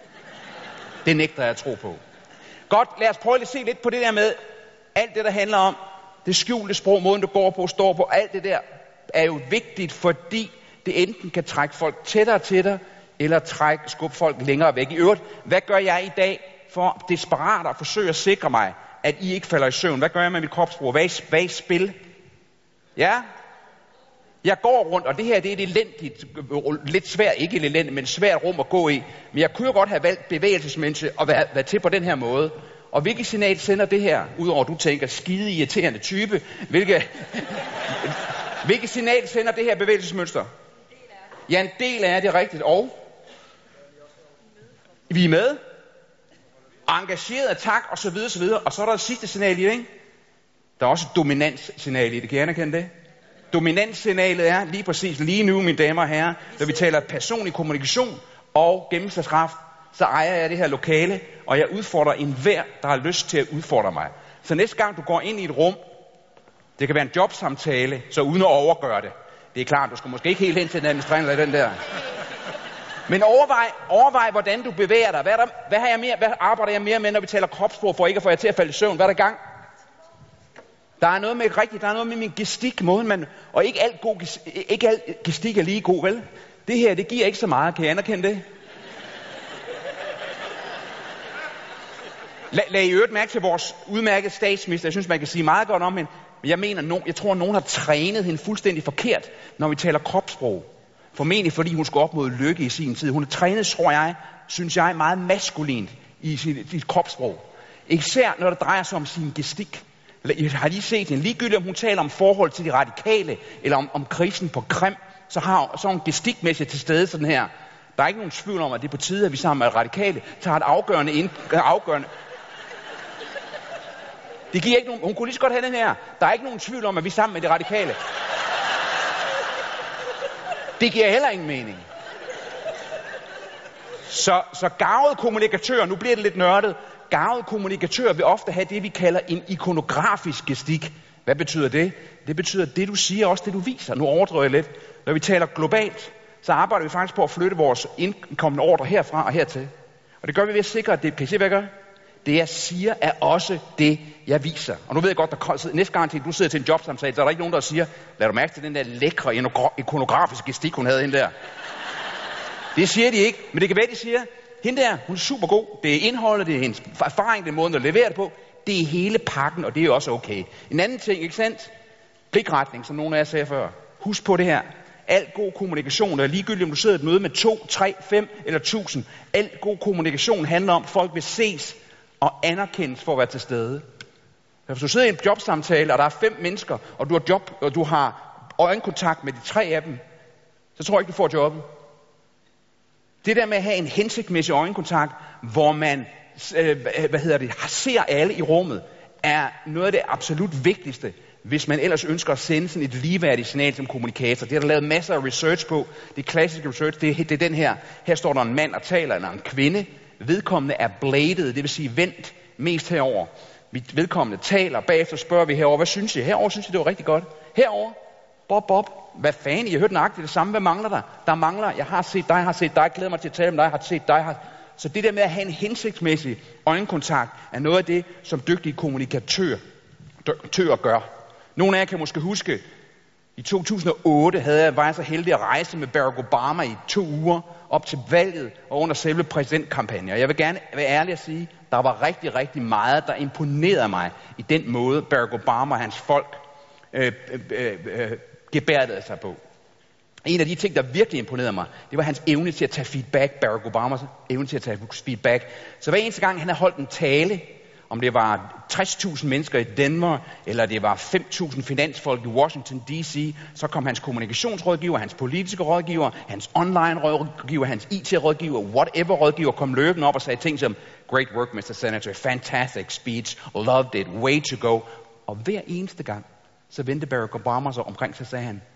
Speaker 1: Det nægter jeg at tro på. Godt, lad os prøve at se lidt på det der med, alt det, der handler om, det skjulte sprog, måden du går på, står på, alt det der, er jo vigtigt, fordi det enten kan trække folk tættere til dig, eller trække, skubbe folk længere væk. I øvrigt, hvad gør jeg i dag for desperat at forsøge at sikre mig, at I ikke falder i søvn? Hvad gør jeg med mit kropssprog? Hvad er, hvad er i spil? Ja? Jeg går rundt, og det her det er et elendigt, lidt svært, ikke et elendigt, men svært rum at gå i. Men jeg kunne jo godt have valgt bevægelsesmenneske og være, være til på den her måde. Og hvilket signal sender det her? Udover at du tænker, skide irriterende type. Hvilke, hvilket signal sender det her bevægelsesmønster? Ja, en del af det er rigtigt. Og? Vi er med. Engageret, tak, og så videre, så videre. Og så er der et sidste signal i det, ikke? Der er også et dominanssignal i det. Kan I anerkende det? Dominanssignalet er lige præcis lige nu, mine damer og herrer, når vi taler personlig kommunikation og gennemslagskraft, så ejer jeg det her lokale, og jeg udfordrer enhver, der har lyst til at udfordre mig. Så næste gang du går ind i et rum, det kan være en jobsamtale, så uden at overgøre det. Det er klart, du skal måske ikke helt hen til den administrerende eller den der. Men overvej, overvej, hvordan du bevæger dig. Hvad, der, hvad, har jeg mere, hvad arbejder jeg mere med, når vi taler kropssprog, for ikke at få jer til at falde i søvn? Hvad er der i gang? Der er noget med rigtigt, der er noget med min gestik, måden man, og ikke alt god, ikke alt gestik er lige god, vel? Det her, det giver ikke så meget, kan I anerkende det? Lad, lad I øvrigt mærke til vores udmærkede statsminister. Jeg synes, man kan sige meget godt om hende. Men jeg mener, no, jeg tror, at nogen har trænet hende fuldstændig forkert, når vi taler kropssprog. Formentlig fordi hun skulle op mod lykke i sin tid. Hun er trænet, tror jeg, synes jeg, meget maskulint i sit, sit kropssprog. Især når det drejer sig om sin gestik. Har lige set hende? Ligegyldigt om hun taler om forhold til de radikale, eller om, om krisen på Krim, så har så hun gestikmæssigt til stede sådan her. Der er ikke nogen tvivl om, at det er på tide, at vi sammen med radikale tager et afgørende ind, afgørende. Det giver ikke nogen, hun kunne lige så godt have den her. Der er ikke nogen tvivl om, at vi er sammen med de radikale. Det giver heller ingen mening. Så, så garvede kommunikatører, nu bliver det lidt nørdet, garvede kommunikatører vil ofte have det, vi kalder en ikonografisk gestik. Hvad betyder det? Det betyder, at det du siger, også det du viser. Nu overdriver jeg lidt. Når vi taler globalt, så arbejder vi faktisk på at flytte vores indkommende ordre herfra og hertil. Og det gør vi ved at sikre, at det, kan I se, hvad jeg gør? Det jeg siger er også det, jeg viser. Og nu ved jeg godt, der næste gang til du sidder til en jobsamtale, så er der ikke nogen, der siger, lad du mærke til den der lækre ikonografiske gestik, hun havde hende der. Det siger de ikke, men det kan være, de siger, hende der, hun er super god. Det er indholdet, det er hendes erfaring, det er måden, at levere det på. Det er hele pakken, og det er også okay. En anden ting, ikke sandt? Blikretning, som nogen af jer sagde før. Husk på det her. Al god kommunikation, og ligegyldigt om du sidder i et møde med to, tre, fem eller tusind. Al god kommunikation handler om, at folk vil ses og anerkendes for at være til stede. Hvis du sidder i en jobsamtale, og der er fem mennesker, og du har, job, og du har øjenkontakt med de tre af dem, så tror jeg ikke, du får jobbet. Det der med at have en hensigtsmæssig øjenkontakt, hvor man øh, hvad hedder det, ser alle i rummet, er noget af det absolut vigtigste, hvis man ellers ønsker at sende sådan et ligeværdigt signal som kommunikator. Det er der lavet masser af research på. Det klassiske research, det er, det er den her. Her står der en mand og taler, eller en kvinde. Vedkommende er bladed, det vil sige vendt mest herover. Vedkommende taler, bagefter spørger vi herover, hvad synes I? Herover synes jeg, det var rigtig godt. Herover, Bob, Bob, hvad fanden, I har hørt nøjagtigt det samme, hvad mangler der? Der mangler, jeg har set dig, jeg har set dig, jeg glæder mig til at tale med dig, jeg har set dig. Jeg har... Så det der med at have en hensigtsmæssig øjenkontakt, er noget af det, som dygtige kommunikatører tører gør. Nogle af jer kan måske huske, i to tusind og otte havde jeg, var jeg så heldig at rejse med Barack Obama i to uger op til valget og under selve præsidentkampagnen. Og jeg vil gerne være ærlig at sige, der var rigtig, rigtig meget, der imponerede mig i den måde, Barack Obama og hans folk øh, øh, øh, gebærdede sig på. En af de ting, der virkelig imponerede mig, det var hans evne til at tage feedback, Barack Obamas evne til at tage feedback. Så hver eneste gang, han havde holdt en tale, om det var tres tusind mennesker i Denver, eller det var fem tusind finansfolk i Washington D C, så kom hans kommunikationsrådgiver, hans politiske rådgiver, hans online rådgiver, hans I T-rådgiver, whatever rådgiver, kom løbende op og sagde ting som, great work, mister Senator, fantastic speech, loved it, way to go. Og hver eneste gang, så vendte Barack Obama sig omkring, så sagde han,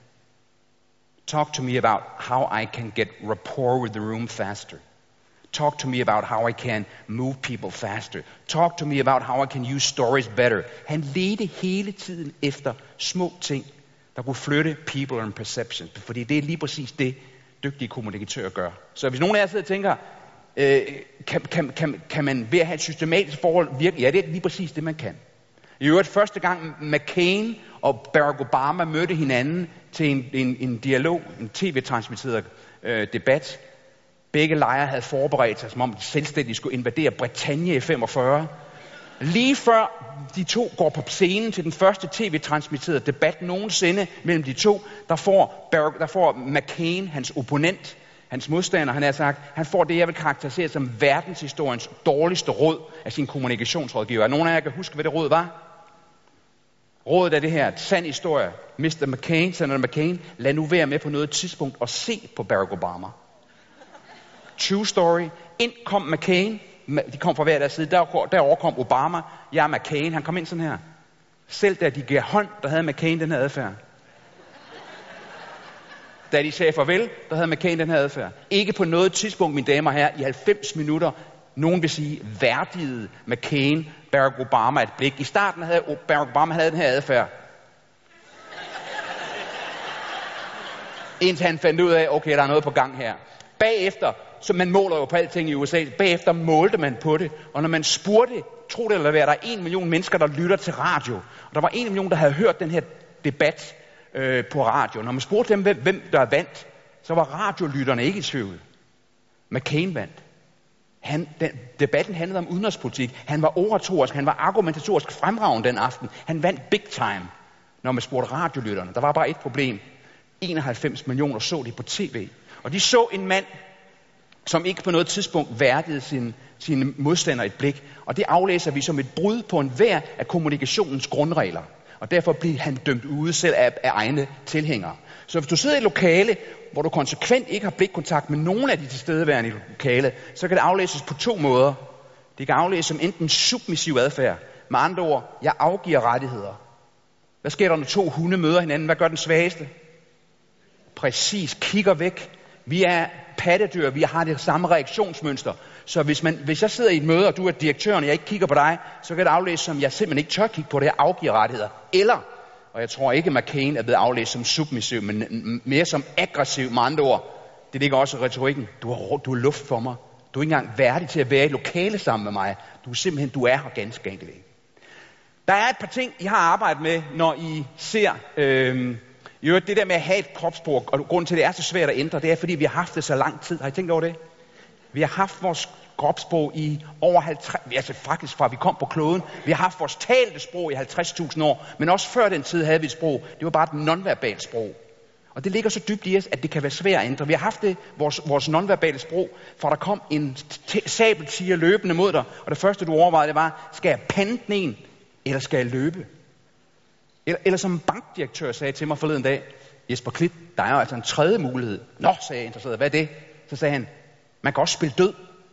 Speaker 1: talk to me about how I can get rapport with the room faster. Talk to me about how I can move people faster. Talk to me about how I can use stories better. Han ledte hele tiden efter små ting, der kunne flytte people and perception. Fordi det er lige præcis det, dygtige kommunikatører gør. Så hvis nogen af jer sidder og tænker, øh, kan, kan, kan, kan man ved at have et systematisk forhold virkelig? Ja, det er lige præcis det, man kan. I øvrigt første gang McCain og Barack Obama mødte hinanden til en, en, en dialog, en tv-transmitteret øh, debat. Begge lejre havde forberedt sig, som om de selvstændigt skulle invadere Bretagne i femogfyrre. Lige før de to går på scenen til den første tv-transmitterede debat nogensinde mellem de to, der får, Barack, der får McCain, hans opponent, hans modstander, han har sagt, han får det, jeg vil karakterisere som verdenshistoriens dårligste råd af sin kommunikationsrådgiver. Er nogen af jer kan huske, hvad det råd var? Rådet er det her, sand historie. mister McCain, Senator McCain, lad nu være med på noget tidspunkt og se på Barack Obama. True story. Ind kom McCain, de kom fra hver deres side, der, derover kom Obama, jeg er McCain, han kom ind sådan her. Selv da de gav hånd, der havde McCain den her adfærd. Da de sagde farvel, der havde McCain den her adfærd. Ikke på noget tidspunkt, mine damer og herrer, i halvfems minutter, nogen vil sige, værdigede McCain Barack Obama et blik. I starten havde Barack Obama havde den her adfærd. Indtil han fandt ud af, okay, der er noget på gang her. Bagefter, så man måler jo på alting i U S A, bagefter målte man på det, og når man spurgte, tro det eller hvad, der er en million mennesker, der lytter til radio, og der var en million, der havde hørt den her debat øh, på radio. Når man spurgte dem, hvem, hvem der vandt, så var radiolytterne ikke i tvivl. McCain vandt. Han, den, debatten handlede om udenrigspolitik. Han var oratorisk, han var argumentatorisk fremragende den aften. Han vandt big time, når man spurgte radiolytterne. Der var bare et problem. enoghalvfems millioner så de på tv. Og de så en mand, som ikke på noget tidspunkt værdigede sine, sine modstandere et blik. Og det aflæser vi som et brud på enhver af kommunikationens grundregler. Og derfor bliver han dømt ude selv af, af egne tilhængere. Så hvis du sidder i et lokale, hvor du konsekvent ikke har blikkontakt med nogen af de tilstedeværende i lokale, så kan det aflæses på to måder. Det kan aflæses som enten submissiv adfærd. Med andre ord, jeg afgiver rettigheder. Hvad sker der, når to hunde møder hinanden? Hvad gør den svageste? Præcis, kigger væk. Vi er pattedyr, vi har det samme reaktionsmønster. Så hvis, man, hvis jeg sidder i et møde, og du er direktøren, og jeg ikke kigger på dig, så kan det aflæses som, jeg simpelthen ikke tør kigge på det, jeg afgiver rettigheder. Eller, og jeg tror ikke, McCain er blevet aflæst som submissiv, men mere som aggressiv, med andre ord. Det ligger også i retorikken. Du har, du har luft for mig. Du er ikke engang værdig til at være i lokale sammen med mig. Du er simpelthen, du er her ganske enkelt ikke. Der er et par ting, I har arbejdet med, når I ser... Øh, I øvrigt, det der med at have et kropssprog, og grunden til, at det er så svært at ændre, det er, fordi vi har haft det så lang tid. Har I tænkt over det? Vi har haft vores kropssprog i over halvtreds... Altså faktisk fra vi kom på kloden. Vi har haft vores talte sprog i halvtreds tusind år. Men også før den tid havde vi et sprog. Det var bare et nonverbalt sprog. Og det ligger så dybt i os, at det kan være svært at ændre. Vi har haft det, vores, vores nonverbale sprog, for der kom en sabeltiger løbende mod dig. Og det første, du overvejede, det var, skal jeg pande den en, eller skal jeg løbe? Eller, eller som en bankdirektør sagde til mig forleden dag, Jesper Klit, der er jo altså en tredje mulighed. Nå, sagde jeg interesseret, hvad er det? Så sagde han, man kan også spille død.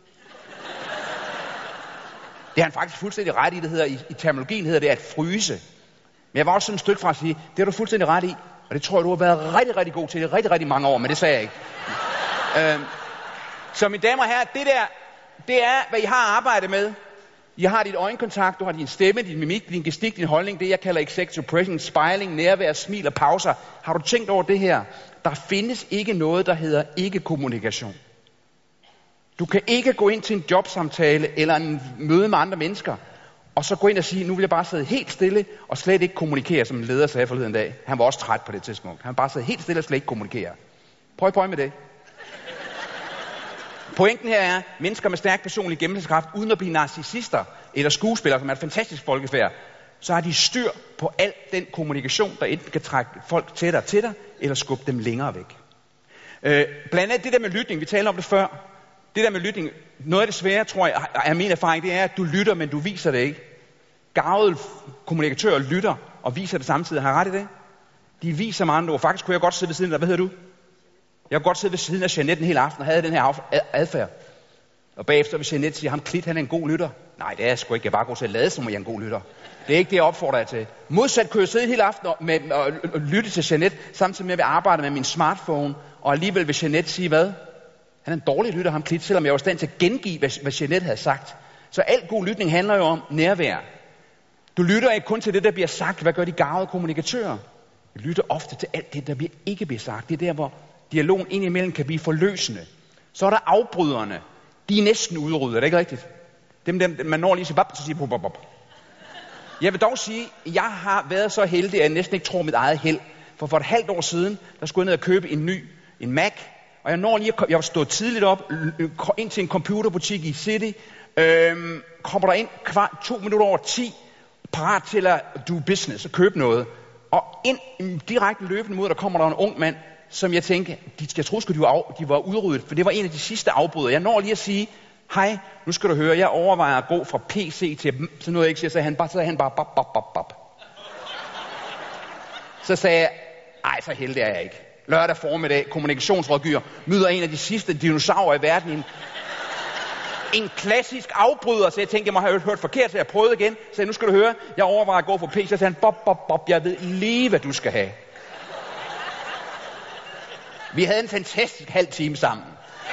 Speaker 1: Det er han faktisk fuldstændig ret i, det hedder, i, i terminologien hedder det at fryse. Men jeg var også sådan et stykke fra at sige, det har du fuldstændig ret i, og det tror jeg, du har været rigtig, rigtig god til i rigtig, rigtig mange år, men det sagde jeg ikke. øhm, så mine damer og herrer, det der, det er, hvad I har arbejdet med. I har dit øjenkontakt, du har din stemme, din mimik, din gestik, din holdning, det jeg kalder executive presence, spejling, nærvær, smil og pauser. Har du tænkt over det her? Der findes ikke noget, der hedder ikke-kommunikation. Du kan ikke gå ind til en jobsamtale eller en møde med andre mennesker, og så gå ind og sige, nu vil jeg bare sidde helt stille og slet ikke kommunikere, som en leder sagde forleden dag. Han var også træt på det tidspunkt. Han bare sidde helt stille og slet ikke kommunikere. Prøv prøv med det. Pointen her er, mennesker med stærk personlig gennemslagskraft, uden at blive narcissister eller skuespillere, som er et fantastisk folkefærd, så har de styr på al den kommunikation, der enten kan trække folk tættere til dig, eller skubbe dem længere væk. Øh, blandt andet det der med lytning, vi talte om det før. Det der med lytning, noget af det svære, tror jeg, er min erfaring, det er, at du lytter, men du viser det ikke. Garvede kommunikatører lytter og viser det samtidig. Har jeg ret i det? De viser med andre ord. Faktisk kunne jeg godt sidde ved siden af dig. Hvad hedder du? Jeg kunne godt sidde ved siden af Jeanette en hel aften og havde den her adfærd. Og bagefter vil Jeanette sige, ham Klit, han er en god lytter. Nej, det er jeg sgu ikke. Jeg bare går til at lade, som jeg er en god lytter. Det er ikke det, jeg opfordrer jer til. Modsat kunne jeg sidde en hel aften og, med, og, og lytte til Jeanette, samtidig med at jeg arbejder med min smartphone, og alligevel vil Jeanette sige, hvad? Han er en dårlig lytter, ham Klit, selvom jeg var i stand til at gengive, hvad, hvad Jeanette havde sagt. Så al god lytning handler jo om nærvær. Du lytter ikke kun til det, der bliver sagt. Hvad gør de garvede kommunikatører? Du lytter ofte til alt det, der bliver ikke bliver sagt. Det er der, hvor dialogen indimellem kan blive forløsende. Så er der afbryderne. De er næsten udryddet, er det ikke rigtigt? Dem, dem man når lige så bap, så siger bop, bop, bop. Jeg vil dog sige, at jeg har været så heldig, at jeg næsten ikke tror mit eget held. For for et halvt år siden, der skulle jeg ned og købe en ny, en Mac, og jeg når lige at, jeg var stået tidligt op, ind til en computerbutik i City, øhm, kommer der ind kvart, to minutter over ti, parat til at do business og købe noget. Og ind direkte løbende mod, der kommer der en ung mand, som jeg tænkte, de, jeg troede sgu, de var, af, de var udryddet, for det var en af de sidste afbrud. Jeg når lige at sige, hej, nu skal du høre, jeg overvejer at gå fra P C til, så noget jeg ikke siger, så han bare, så sagde han bare, bap, bap, bap, bap. Så sagde jeg, ej, så heldig er jeg ikke. Lørdag formiddag, kommunikationsrådgiver, møder en af de sidste dinosaurer i verden, en, en klassisk afbryder, så jeg tænkte, jeg må have hørt forkert, så jeg prøvede igen. Så jeg, nu skal du høre, jeg overvejer at gå fra P C, så sagde han, bop, bop, bop, jeg ved lige, hvad du skal have. Vi havde en fantastisk halv time sammen.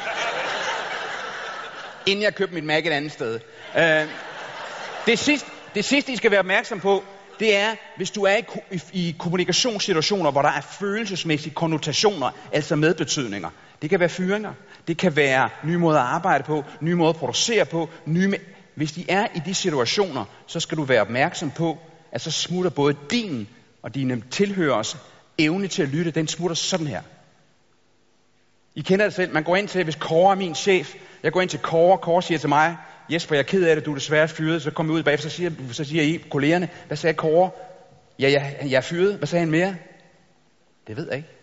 Speaker 1: Inden jeg købte mit Mac et andet sted. Uh, det, sidste, det sidste, I skal være opmærksom på, det er, hvis du er i, i, i kommunikationssituationer, hvor der er følelsesmæssige konnotationer, altså medbetydninger. Det kan være fyringer, det kan være nye måder at arbejde på, nye måder at producere på. Nye me- hvis de er i de situationer, så skal du være opmærksom på, at så smutter både din og dine tilhørers evne til at lytte, den smutter sådan her. I kender det selv. Man går ind til, hvis Kåre er min chef, jeg går ind til Kåre, Kåre siger til mig, Jesper, jeg er ked af det, du er desværre fyret. Så kommer jeg ud bagefter, så siger, så siger I kollegerne, hvad sagde Kåre? Ja, jeg, jeg er fyret. Hvad sagde han mere? Det ved jeg ikke.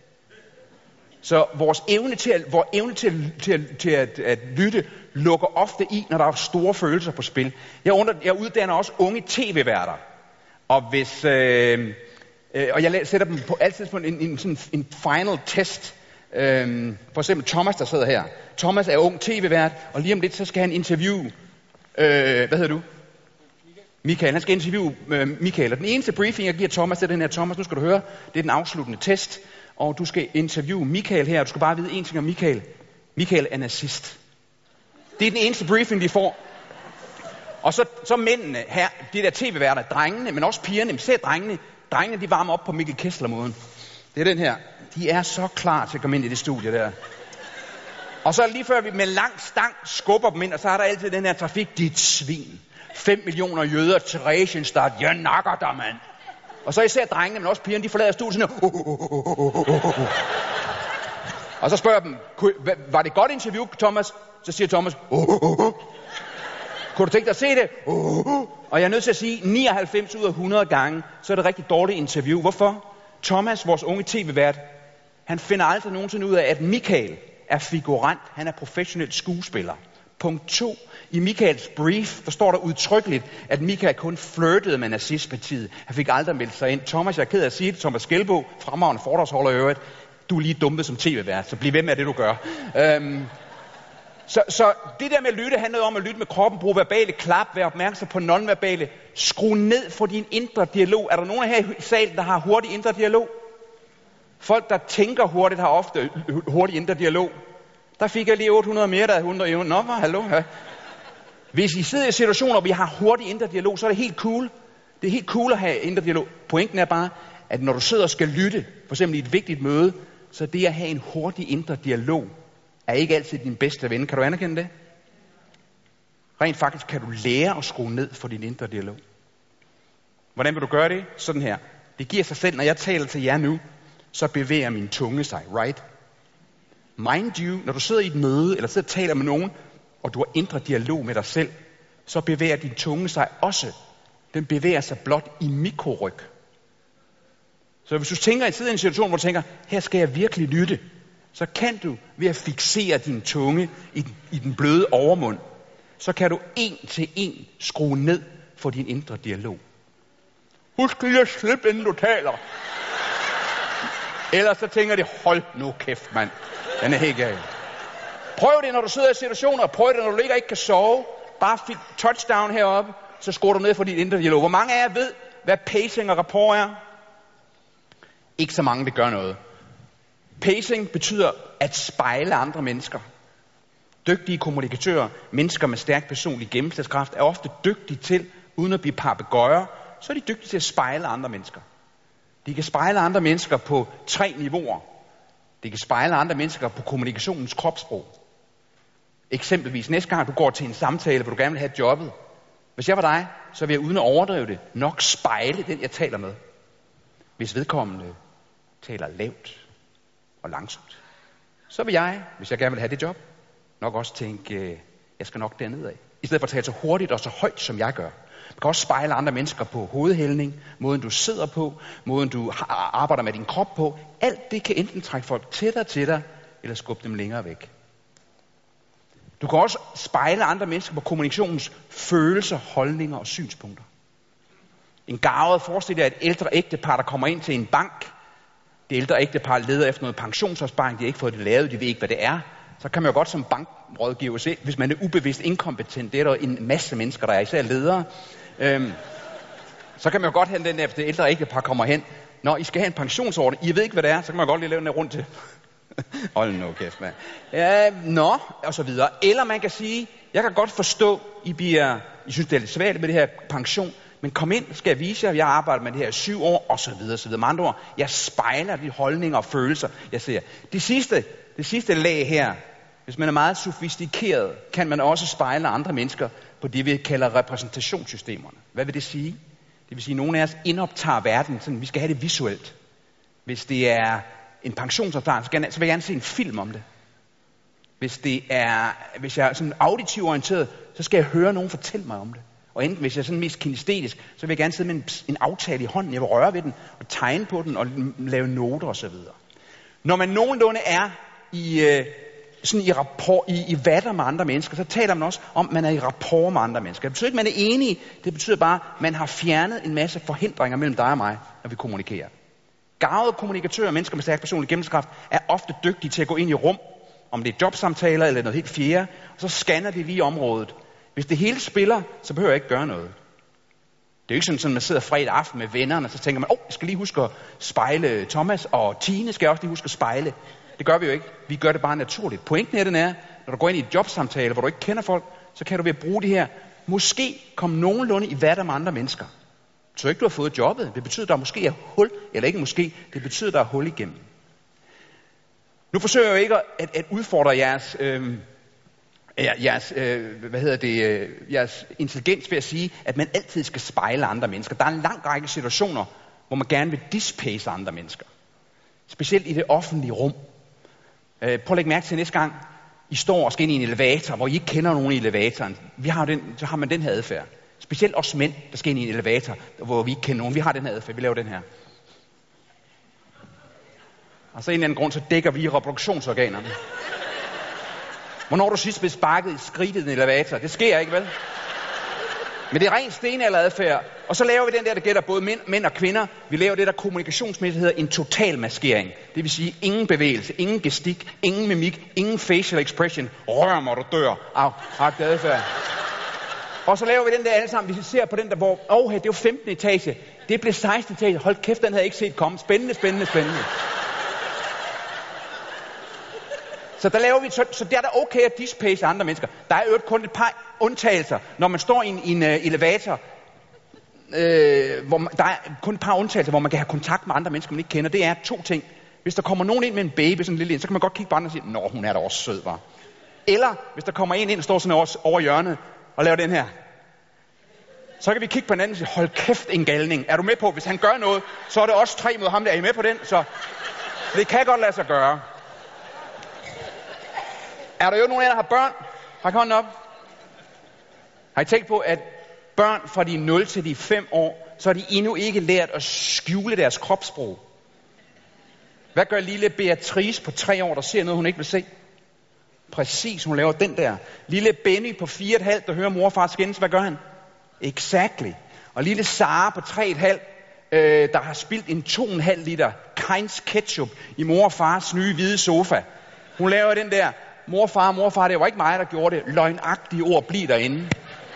Speaker 1: Så vores evne til at, vores evne til, til, at, til at, at lytte lukker ofte i, når der er store følelser på spil. Jeg, under, jeg uddanner også unge tv-værter. Og hvis øh, øh, og jeg sætter dem på, altid på en, en, en, en final test. Øhm, for eksempel Thomas, der sidder her. Thomas er ung tv-vært, og lige om lidt, så skal han interviewe, øh, hvad hedder du? Michael. Han skal interviewe øh, Michael. Og den eneste briefing, jeg giver Thomas, det er den her, Thomas, nu skal du høre, det er den afsluttende test, og du skal interviewe Michael her, og du skal bare vide en ting om Michael. Michael er nazist. Det er den eneste briefing, de får. Og så, så mændene her, de der tv-værter, drengene, men også pigerne, især drengene, drengene, de varmer op på Mikkel Kessler-måden. Det er den her. De er så klar til at komme ind i det studie der. Og så lige før vi med lang stang skubber dem ind, og så er der altid den her trafik, dit svin. Fem millioner jøder til Regenstadt, jeg nakker dig, mand. Og så især drengene, men også pigerne, de forlader studiet sådan her. Og så spørger jeg dem, var det et godt interview, Thomas? Så siger Thomas, kunne du tænke dig at se det? Og jeg er nødt til at sige, nioghalvfems ud af hundrede gange, så er det et rigtig dårligt interview. Hvorfor? Thomas, vores unge tv-vært, han finder aldrig nogensinde ud af, at Michael er figurant. Han er professionel skuespiller. Punkt to. I Michaels brief, der står der udtrykkeligt, at Michael kun flirtede med nazistpartiet. Han fik aldrig meldt sig ind. Thomas, jeg er ked af at sige det. Thomas Skelbo, fremragende foredragsholder i øvrigt. Du er lige dumpet som tv-vært, så bliv ved med det, du gør. Øhm, så, så det der med at lytte handler om at lytte med kroppen, bruge verbale klap, være opmærksom på nonverbale. Skru ned for din indre dialog. Er der nogen her i salen, der har hurtig indre dialog? Folk, der tænker hurtigt, har ofte hurtig indre dialog. Der fik jeg lige otte hundrede mere, der er hundrede. Nå, hallo. Ja. Hvis I sidder i situationer, hvor vi har hurtig indre dialog, så er det helt cool. Det er helt cool at have indre dialog. Pointen er bare, at når du sidder og skal lytte, for eksempel i et vigtigt møde, så det at have en hurtig indre dialog, er ikke altid din bedste ven. Kan du anerkende det? Rent faktisk kan du lære at skrue ned for din indre dialog. Hvordan vil du gøre det? Sådan her. Det giver sig selv, når jeg taler til jer nu, så bevæger min tunge sig, right? Mind you, når du sidder i et møde, eller sidder og taler med nogen, og du har indre dialog med dig selv, så bevæger din tunge sig også. Den bevæger sig blot i mikroryg. Så hvis du tænker i en situation, hvor du tænker, her skal jeg virkelig lytte, så kan du ved at fixere din tunge i, i den bløde overmund, så kan du en til en skrue ned for din indre dialog. Husk lige at slippe, inden du taler. Ellers så tænker de, hold nu kæft, mand. Den er helt gal. Prøv det, når du sidder i situationer, og prøv det, når du ligger og ikke kan sove. Bare fit touchdown heroppe, så skruer du ned for din indre dialog. Hvor mange af jer ved, hvad pacing og rapport er? Ikke så mange, det gør noget. Pacing betyder at spejle andre mennesker. Dygtige kommunikatører, mennesker med stærk personlig gennemslagskraft, er ofte dygtige til, uden at blive papegøjer, så er de dygtige til at spejle andre mennesker. De kan spejle andre mennesker på tre niveauer. De kan spejle andre mennesker på kommunikationens kropssprog. Eksempelvis næste gang du går til en samtale, hvor du gerne vil have jobbet. Hvis jeg var dig, så vil jeg uden at overdrive det nok spejle den, jeg taler med. Hvis vedkommende taler lavt og langsomt. så vil jeg, hvis jeg gerne vil have det job, nok også tænke, øh, jeg skal nok derned af. I stedet for at tale så hurtigt og så højt, som jeg gør. Du kan også spejle andre mennesker på hovedhældning, måden du sidder på, måden du arbejder med din krop på. Alt det kan enten trække folk tættere til dig, eller skubbe dem længere væk. Du kan også spejle andre mennesker på kommunikationens følelser, holdninger og synspunkter. En garvet forestiller et ældre ægtepar, der kommer ind til en bank. Det ældre ægtepar leder efter noget pensionsopsparing, de har ikke fået det lavet, de ved ikke, hvad det er. Så kan man jo godt som bankrådgiver se, hvis man er ubevidst inkompetent, det er der en masse mennesker, der er især ledere, øhm, så kan man jo godt have den der, hvis det ældre ægtepar kommer hen. Når I skal have en pensionsordning, I ved ikke, hvad det er, så kan man godt lige lave den der rundt til. Hold nu kæft, mand. Ja, nå, og så videre. Eller man kan sige, jeg kan godt forstå, I bliver, I synes, det er lidt svært med det her pension, men kom ind, skal jeg vise jer, jeg har arbejdet med det her i syv år, og så videre, så videre. Med andre ord, jeg spejler de holdninger og følelser, jeg ser. Det sidste, det sidste lag her, hvis man er meget sofistikeret, kan man også spejle andre mennesker på det, vi kalder repræsentationssystemerne. Hvad vil det sige? Det vil sige, at nogle af os indoptager verden, sådan, vi skal have det visuelt. Hvis det er en pensionsopsparing, så, så vil jeg gerne se en film om det. Hvis, det er, hvis jeg er sådan auditiv orienteret, så skal jeg høre nogen fortælle mig om det. Og enten hvis jeg er sådan mest kinestetisk, så vil jeg gerne sidde med en, en aftale i hånden. Jeg vil røre ved den og tegne på den og lave noter osv. Når man nogenlunde er i, øh, sådan i, rapport, i, i vatter med andre mennesker, så taler man også om, at man er i rapport med andre mennesker. Det betyder ikke, at man er enige. Det betyder bare, at man har fjernet en masse forhindringer mellem dig og mig, når vi kommunikerer. Garvede kommunikatører og mennesker med stærk personlig gennemslagskraft er ofte dygtige til at gå ind i rum, om det er jobsamtaler eller noget helt fjerde, og så scanner de lige området. Hvis det hele spiller, så behøver jeg ikke gøre noget. Det er jo ikke sådan, at man sidder fredag aften med vennerne, og så tænker man, åh, oh, jeg skal lige huske at spejle Thomas, og Tine skal jeg også lige huske at spejle. Det gør vi jo ikke. Vi gør det bare naturligt. Pointen er den er, når du går ind i et jobsamtale, hvor du ikke kender folk, så kan du ved at bruge det her, måske komme nogenlunde i vatter med andre mennesker. Så ikke du har fået jobbet. Det betyder, at der måske er hul, eller ikke måske, det betyder, at der er hul igennem. Nu forsøger jeg jo ikke at, at udfordre jeres, øh, jeres, øh, hvad hedder det, øh, jeres intelligens ved at sige, at man altid skal spejle andre mennesker. Der er en lang række situationer, hvor man gerne vil dispace andre mennesker. Specielt i det offentlige rum. Øh, prøv at lægge mærke til næste gang, I står og skal ind i en elevator, hvor I ikke kender nogen i elevatoren. Vi har den, så har man den her adfærd. Specielt os mænd, der skal ind i en elevator, hvor vi ikke kender nogen. Vi har den her adfærd. Vi laver den her. Og så en eller anden grund, så dækker vi reproduktionsorganerne. Hvornår du sidst blev sparket i skridtet i en elevator? Det sker ikke, vel? Men det er ren stenalderadfærd. Og så laver vi den der, der gælder både mænd, mænd og kvinder. Vi laver det, der kommunikationsmæssigt hedder en total maskering. Det vil sige ingen bevægelse, ingen gestik, ingen mimik, ingen facial expression. Rør mig, du dør. Au, agtig adfærd. Og så laver vi den der alle sammen. Hvis vi ser på den der, hvor, åh, det var femtende etage. Det blev sekstende etage. Hold kæft, den havde jeg ikke set komme. Spændende, spændende, spændende. Så der laver vi, så, så der er der okay at dispace andre mennesker. Der er jo kun et par undtagelser. Når man står i en, i en uh, elevator, øh, hvor man, der er kun et par undtagelser, hvor man kan have kontakt med andre mennesker, man ikke kender. Det er to ting. Hvis der kommer nogen ind med en baby, sådan en lille ind, så kan man godt kigge på andre og sige, nå, hun er da også sød, var. Eller hvis der kommer en ind og står sådan over, over hjørnet og laver den her, så kan vi kigge på hinanden og sige, hold kæft, en galning. Er du med på, hvis han gør noget, så er det også tre mod ham, der er I med på den. Så det kan godt lade sig gøre. Er der jo nogen af jer, der har børn? Ræk hånden op. Har I tænkt på, at børn fra de nul til de fem år, så har de endnu ikke lært at skjule deres kropssprog? Hvad gør lille Beatrice på tre år, der ser noget, hun ikke vil se? Præcis, hun laver den der. Lille Benny på fire og et halvt, der hører mor og far skændes, hvad gør han? Exactly. Og lille Sara på tre og et halvt, øh, der har spildt en to og en halv liter Heinz ketchup i mor og fars nye hvide sofa. Hun laver den der, mor og far, mor og far, det var ikke mig, der gjorde det. Løgnagtige ord, bliv derinde.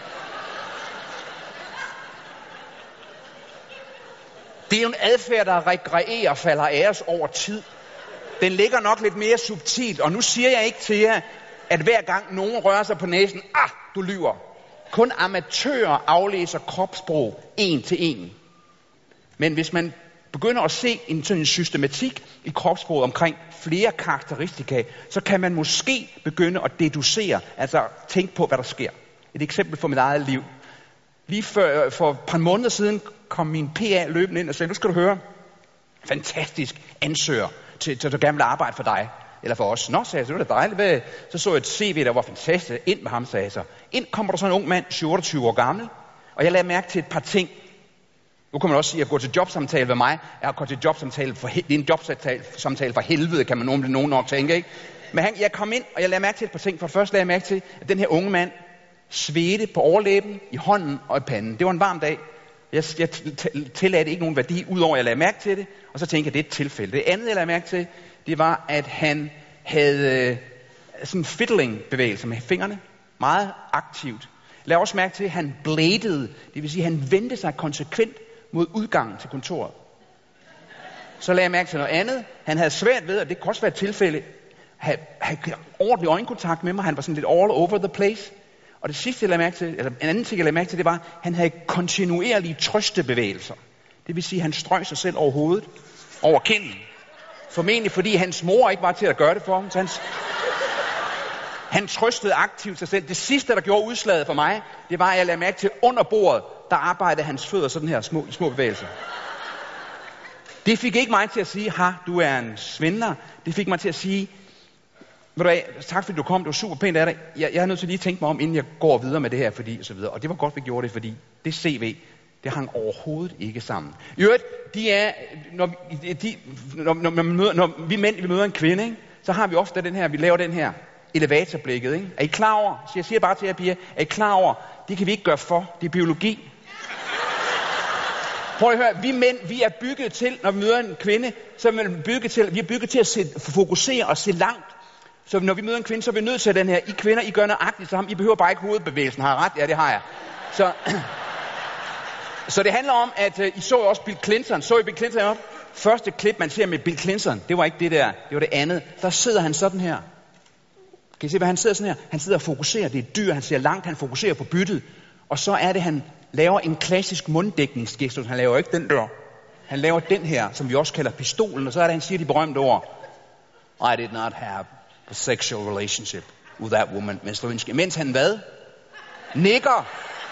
Speaker 1: Det er jo en adfærd, der rekreerer og falder af os over tid. Den ligger nok lidt mere subtilt, og nu siger jeg ikke til jer, at hver gang nogen rører sig på næsen, ah, du lyver. Kun amatører aflæser kropssprog en til en. Men hvis man begynder at se en sådan en systematik i kropssproget omkring flere karakteristika, så kan man måske begynde at deducere, altså tænke på, hvad der sker. Et eksempel fra mit eget liv. Lige for, for et par måneder siden kom min P A løbende ind og sagde, nu skal du høre, fantastisk ansøger til, til at du gerne vil arbejde for dig. Eller for os. Nå, sagde jeg, så det var da dejligt. Hvad? Så så jeg et C V, der var fantastisk. Ind med ham, sagde jeg så. Ind kommer der så en ung mand, syvogtyve år gammel. Og jeg lagde mærke til et par ting. Nu kan man også sige, at gå til jobsamtale ved mig, er at gå til jobsamtale for det er en jobsamtale for helvede, kan man nogen, nogen nok tænke, ikke? Men han, jeg kom ind, og jeg lagde mærke til et par ting. For det første lagde jeg mærke til, at den her unge mand svedte på overlæben, i hånden og i panden. Det var en varm dag. Jeg, jeg tillagde ikke nogen værdi, udover at jeg lagde mærke til det. Og så tænkte jeg, det er et tilfælde. Det andet, jeg lagde mærke til, det var, at han havde øh, sådan en fiddling-bevægelse med fingrene. Meget aktivt. Lad også mærke til, at han bladede. Det vil sige, at han vendte sig konsekvent mod udgangen til kontoret. Så lagde jeg mærke til noget andet. Han havde svært ved, og det kan også være et tilfælde, have, have ordentlig øjenkontakt med mig. Han var sådan lidt all over the place. Og det sidste, jeg lagde mærke til, eller en anden ting, jeg lagde mærke til, det var, at han havde kontinuerlige trøstebevægelser. Det vil sige, at han strøg sig selv over hovedet, over kinden. Formentlig fordi hans mor ikke var til at gøre det for ham. Så hans, han trøstede aktivt sig selv. Det sidste, der gjorde udslaget for mig, det var, at jeg lagde mærke til, under bordet, der arbejdede hans fødder sådan her små, små bevægelser. Det fik ikke mig til at sige, ha, du er en svindler. Det fik mig til at sige, ved du hvad, tak fordi du kom, det var super pænt af dig. Jeg, jeg er nødt til lige at tænke mig om, inden jeg går videre med det her, fordi og så videre. Og det var godt, vi gjorde det, fordi det C V, det hang overhovedet ikke sammen. I øvrigt, de er, når, de, når, når, når, møder, når vi mænd vi møder en kvinde, ikke, så har vi ofte den her, vi laver den her elevatorblikket. Ikke? Er I klar over, så jeg siger bare til jer piger, er I klar over, det kan vi ikke gøre for, det er biologi. Prøv at høre, vi mænd, vi er bygget til, når vi møder en kvinde, så er vi bygget til, vi er bygget til at se, fokusere og se langt. Så når vi møder en kvinde, så er vi nødt til den her, I kvinder, I gør nøjagtigt sammen, I behøver bare ikke hovedbevægelsen, har jeg ret? Ja, det har jeg. Så, så det handler om, at uh, I så også Bill Clinton, så I Bill Clinton op? Første klip, man ser med Bill Clinton, det var ikke det der, det var det andet. Der sidder han sådan her. Kan I se, hvad han sidder sådan her? Han sidder og fokuserer, det er et dyr, han ser langt, han fokuserer på byttet. Og så er det, han laver en klassisk munddækningsgestus. Han laver ikke den der. Han laver den her, som vi også kalder pistolen, og så er det, han siger de berømte ord. I did not have a sexual relationship with that woman, Mister Lewinsky. Mens han hvad? Nikker.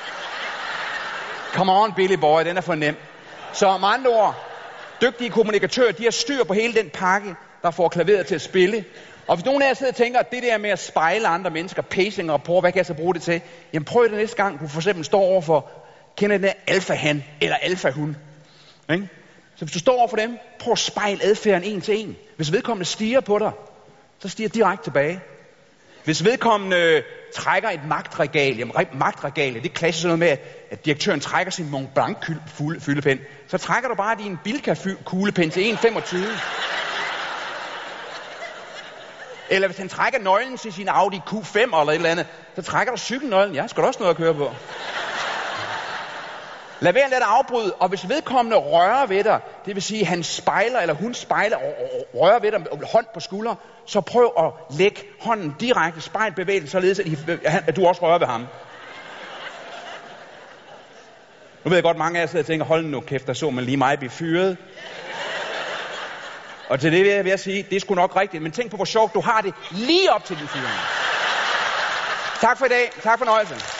Speaker 1: Come on, Billy boy, den er for nem. Så med andre ord, dygtige kommunikatører, de har styr på hele den pakke, der får klaveret til at spille. Og hvis nogen af jer sidder og tænker, at det der med at spejle andre mennesker, pacing og på, hvad kan jeg så bruge det til? Jamen prøv det næste gang, du for eksempel står over for, kender den der alfa-han eller alfa-hun. Ikke? Så hvis du står over for dem, prøv at spejle adfærden en til en. Hvis vedkommende stiger på dig, så stiger direkte tilbage. Hvis vedkommende øh, trækker et magtregalie, magtregalie, det er klassisk noget med, at, at direktøren trækker sin Mont Blanc fyldepen, så trækker du bare din Bilka-kuglepen til en komma femogtyve. Eller hvis han trækker nøglen til sin Audi Q fem eller et eller andet, så trækker du cykelnøglen. Ja, skal du også noget at køre på. Lad være at lade dig afbryde, og hvis vedkommende rører ved dig, det vil sige, at han spejler, eller hun spejler, og rører ved dig med hånd på skulder, så prøv at lægge hånden direkte spejlbevægelse, således at, I, at du også rører ved ham. Nu ved jeg godt, mange af jer sidder og tænker, hold nu kæft, der så man lige mig blive fyret. Og til det vil jeg, vil jeg sige, det er sgu nok rigtigt, men tænk på, hvor sjovt du har det lige op til din fyring. Tak for i dag. Tak for nøjelsen.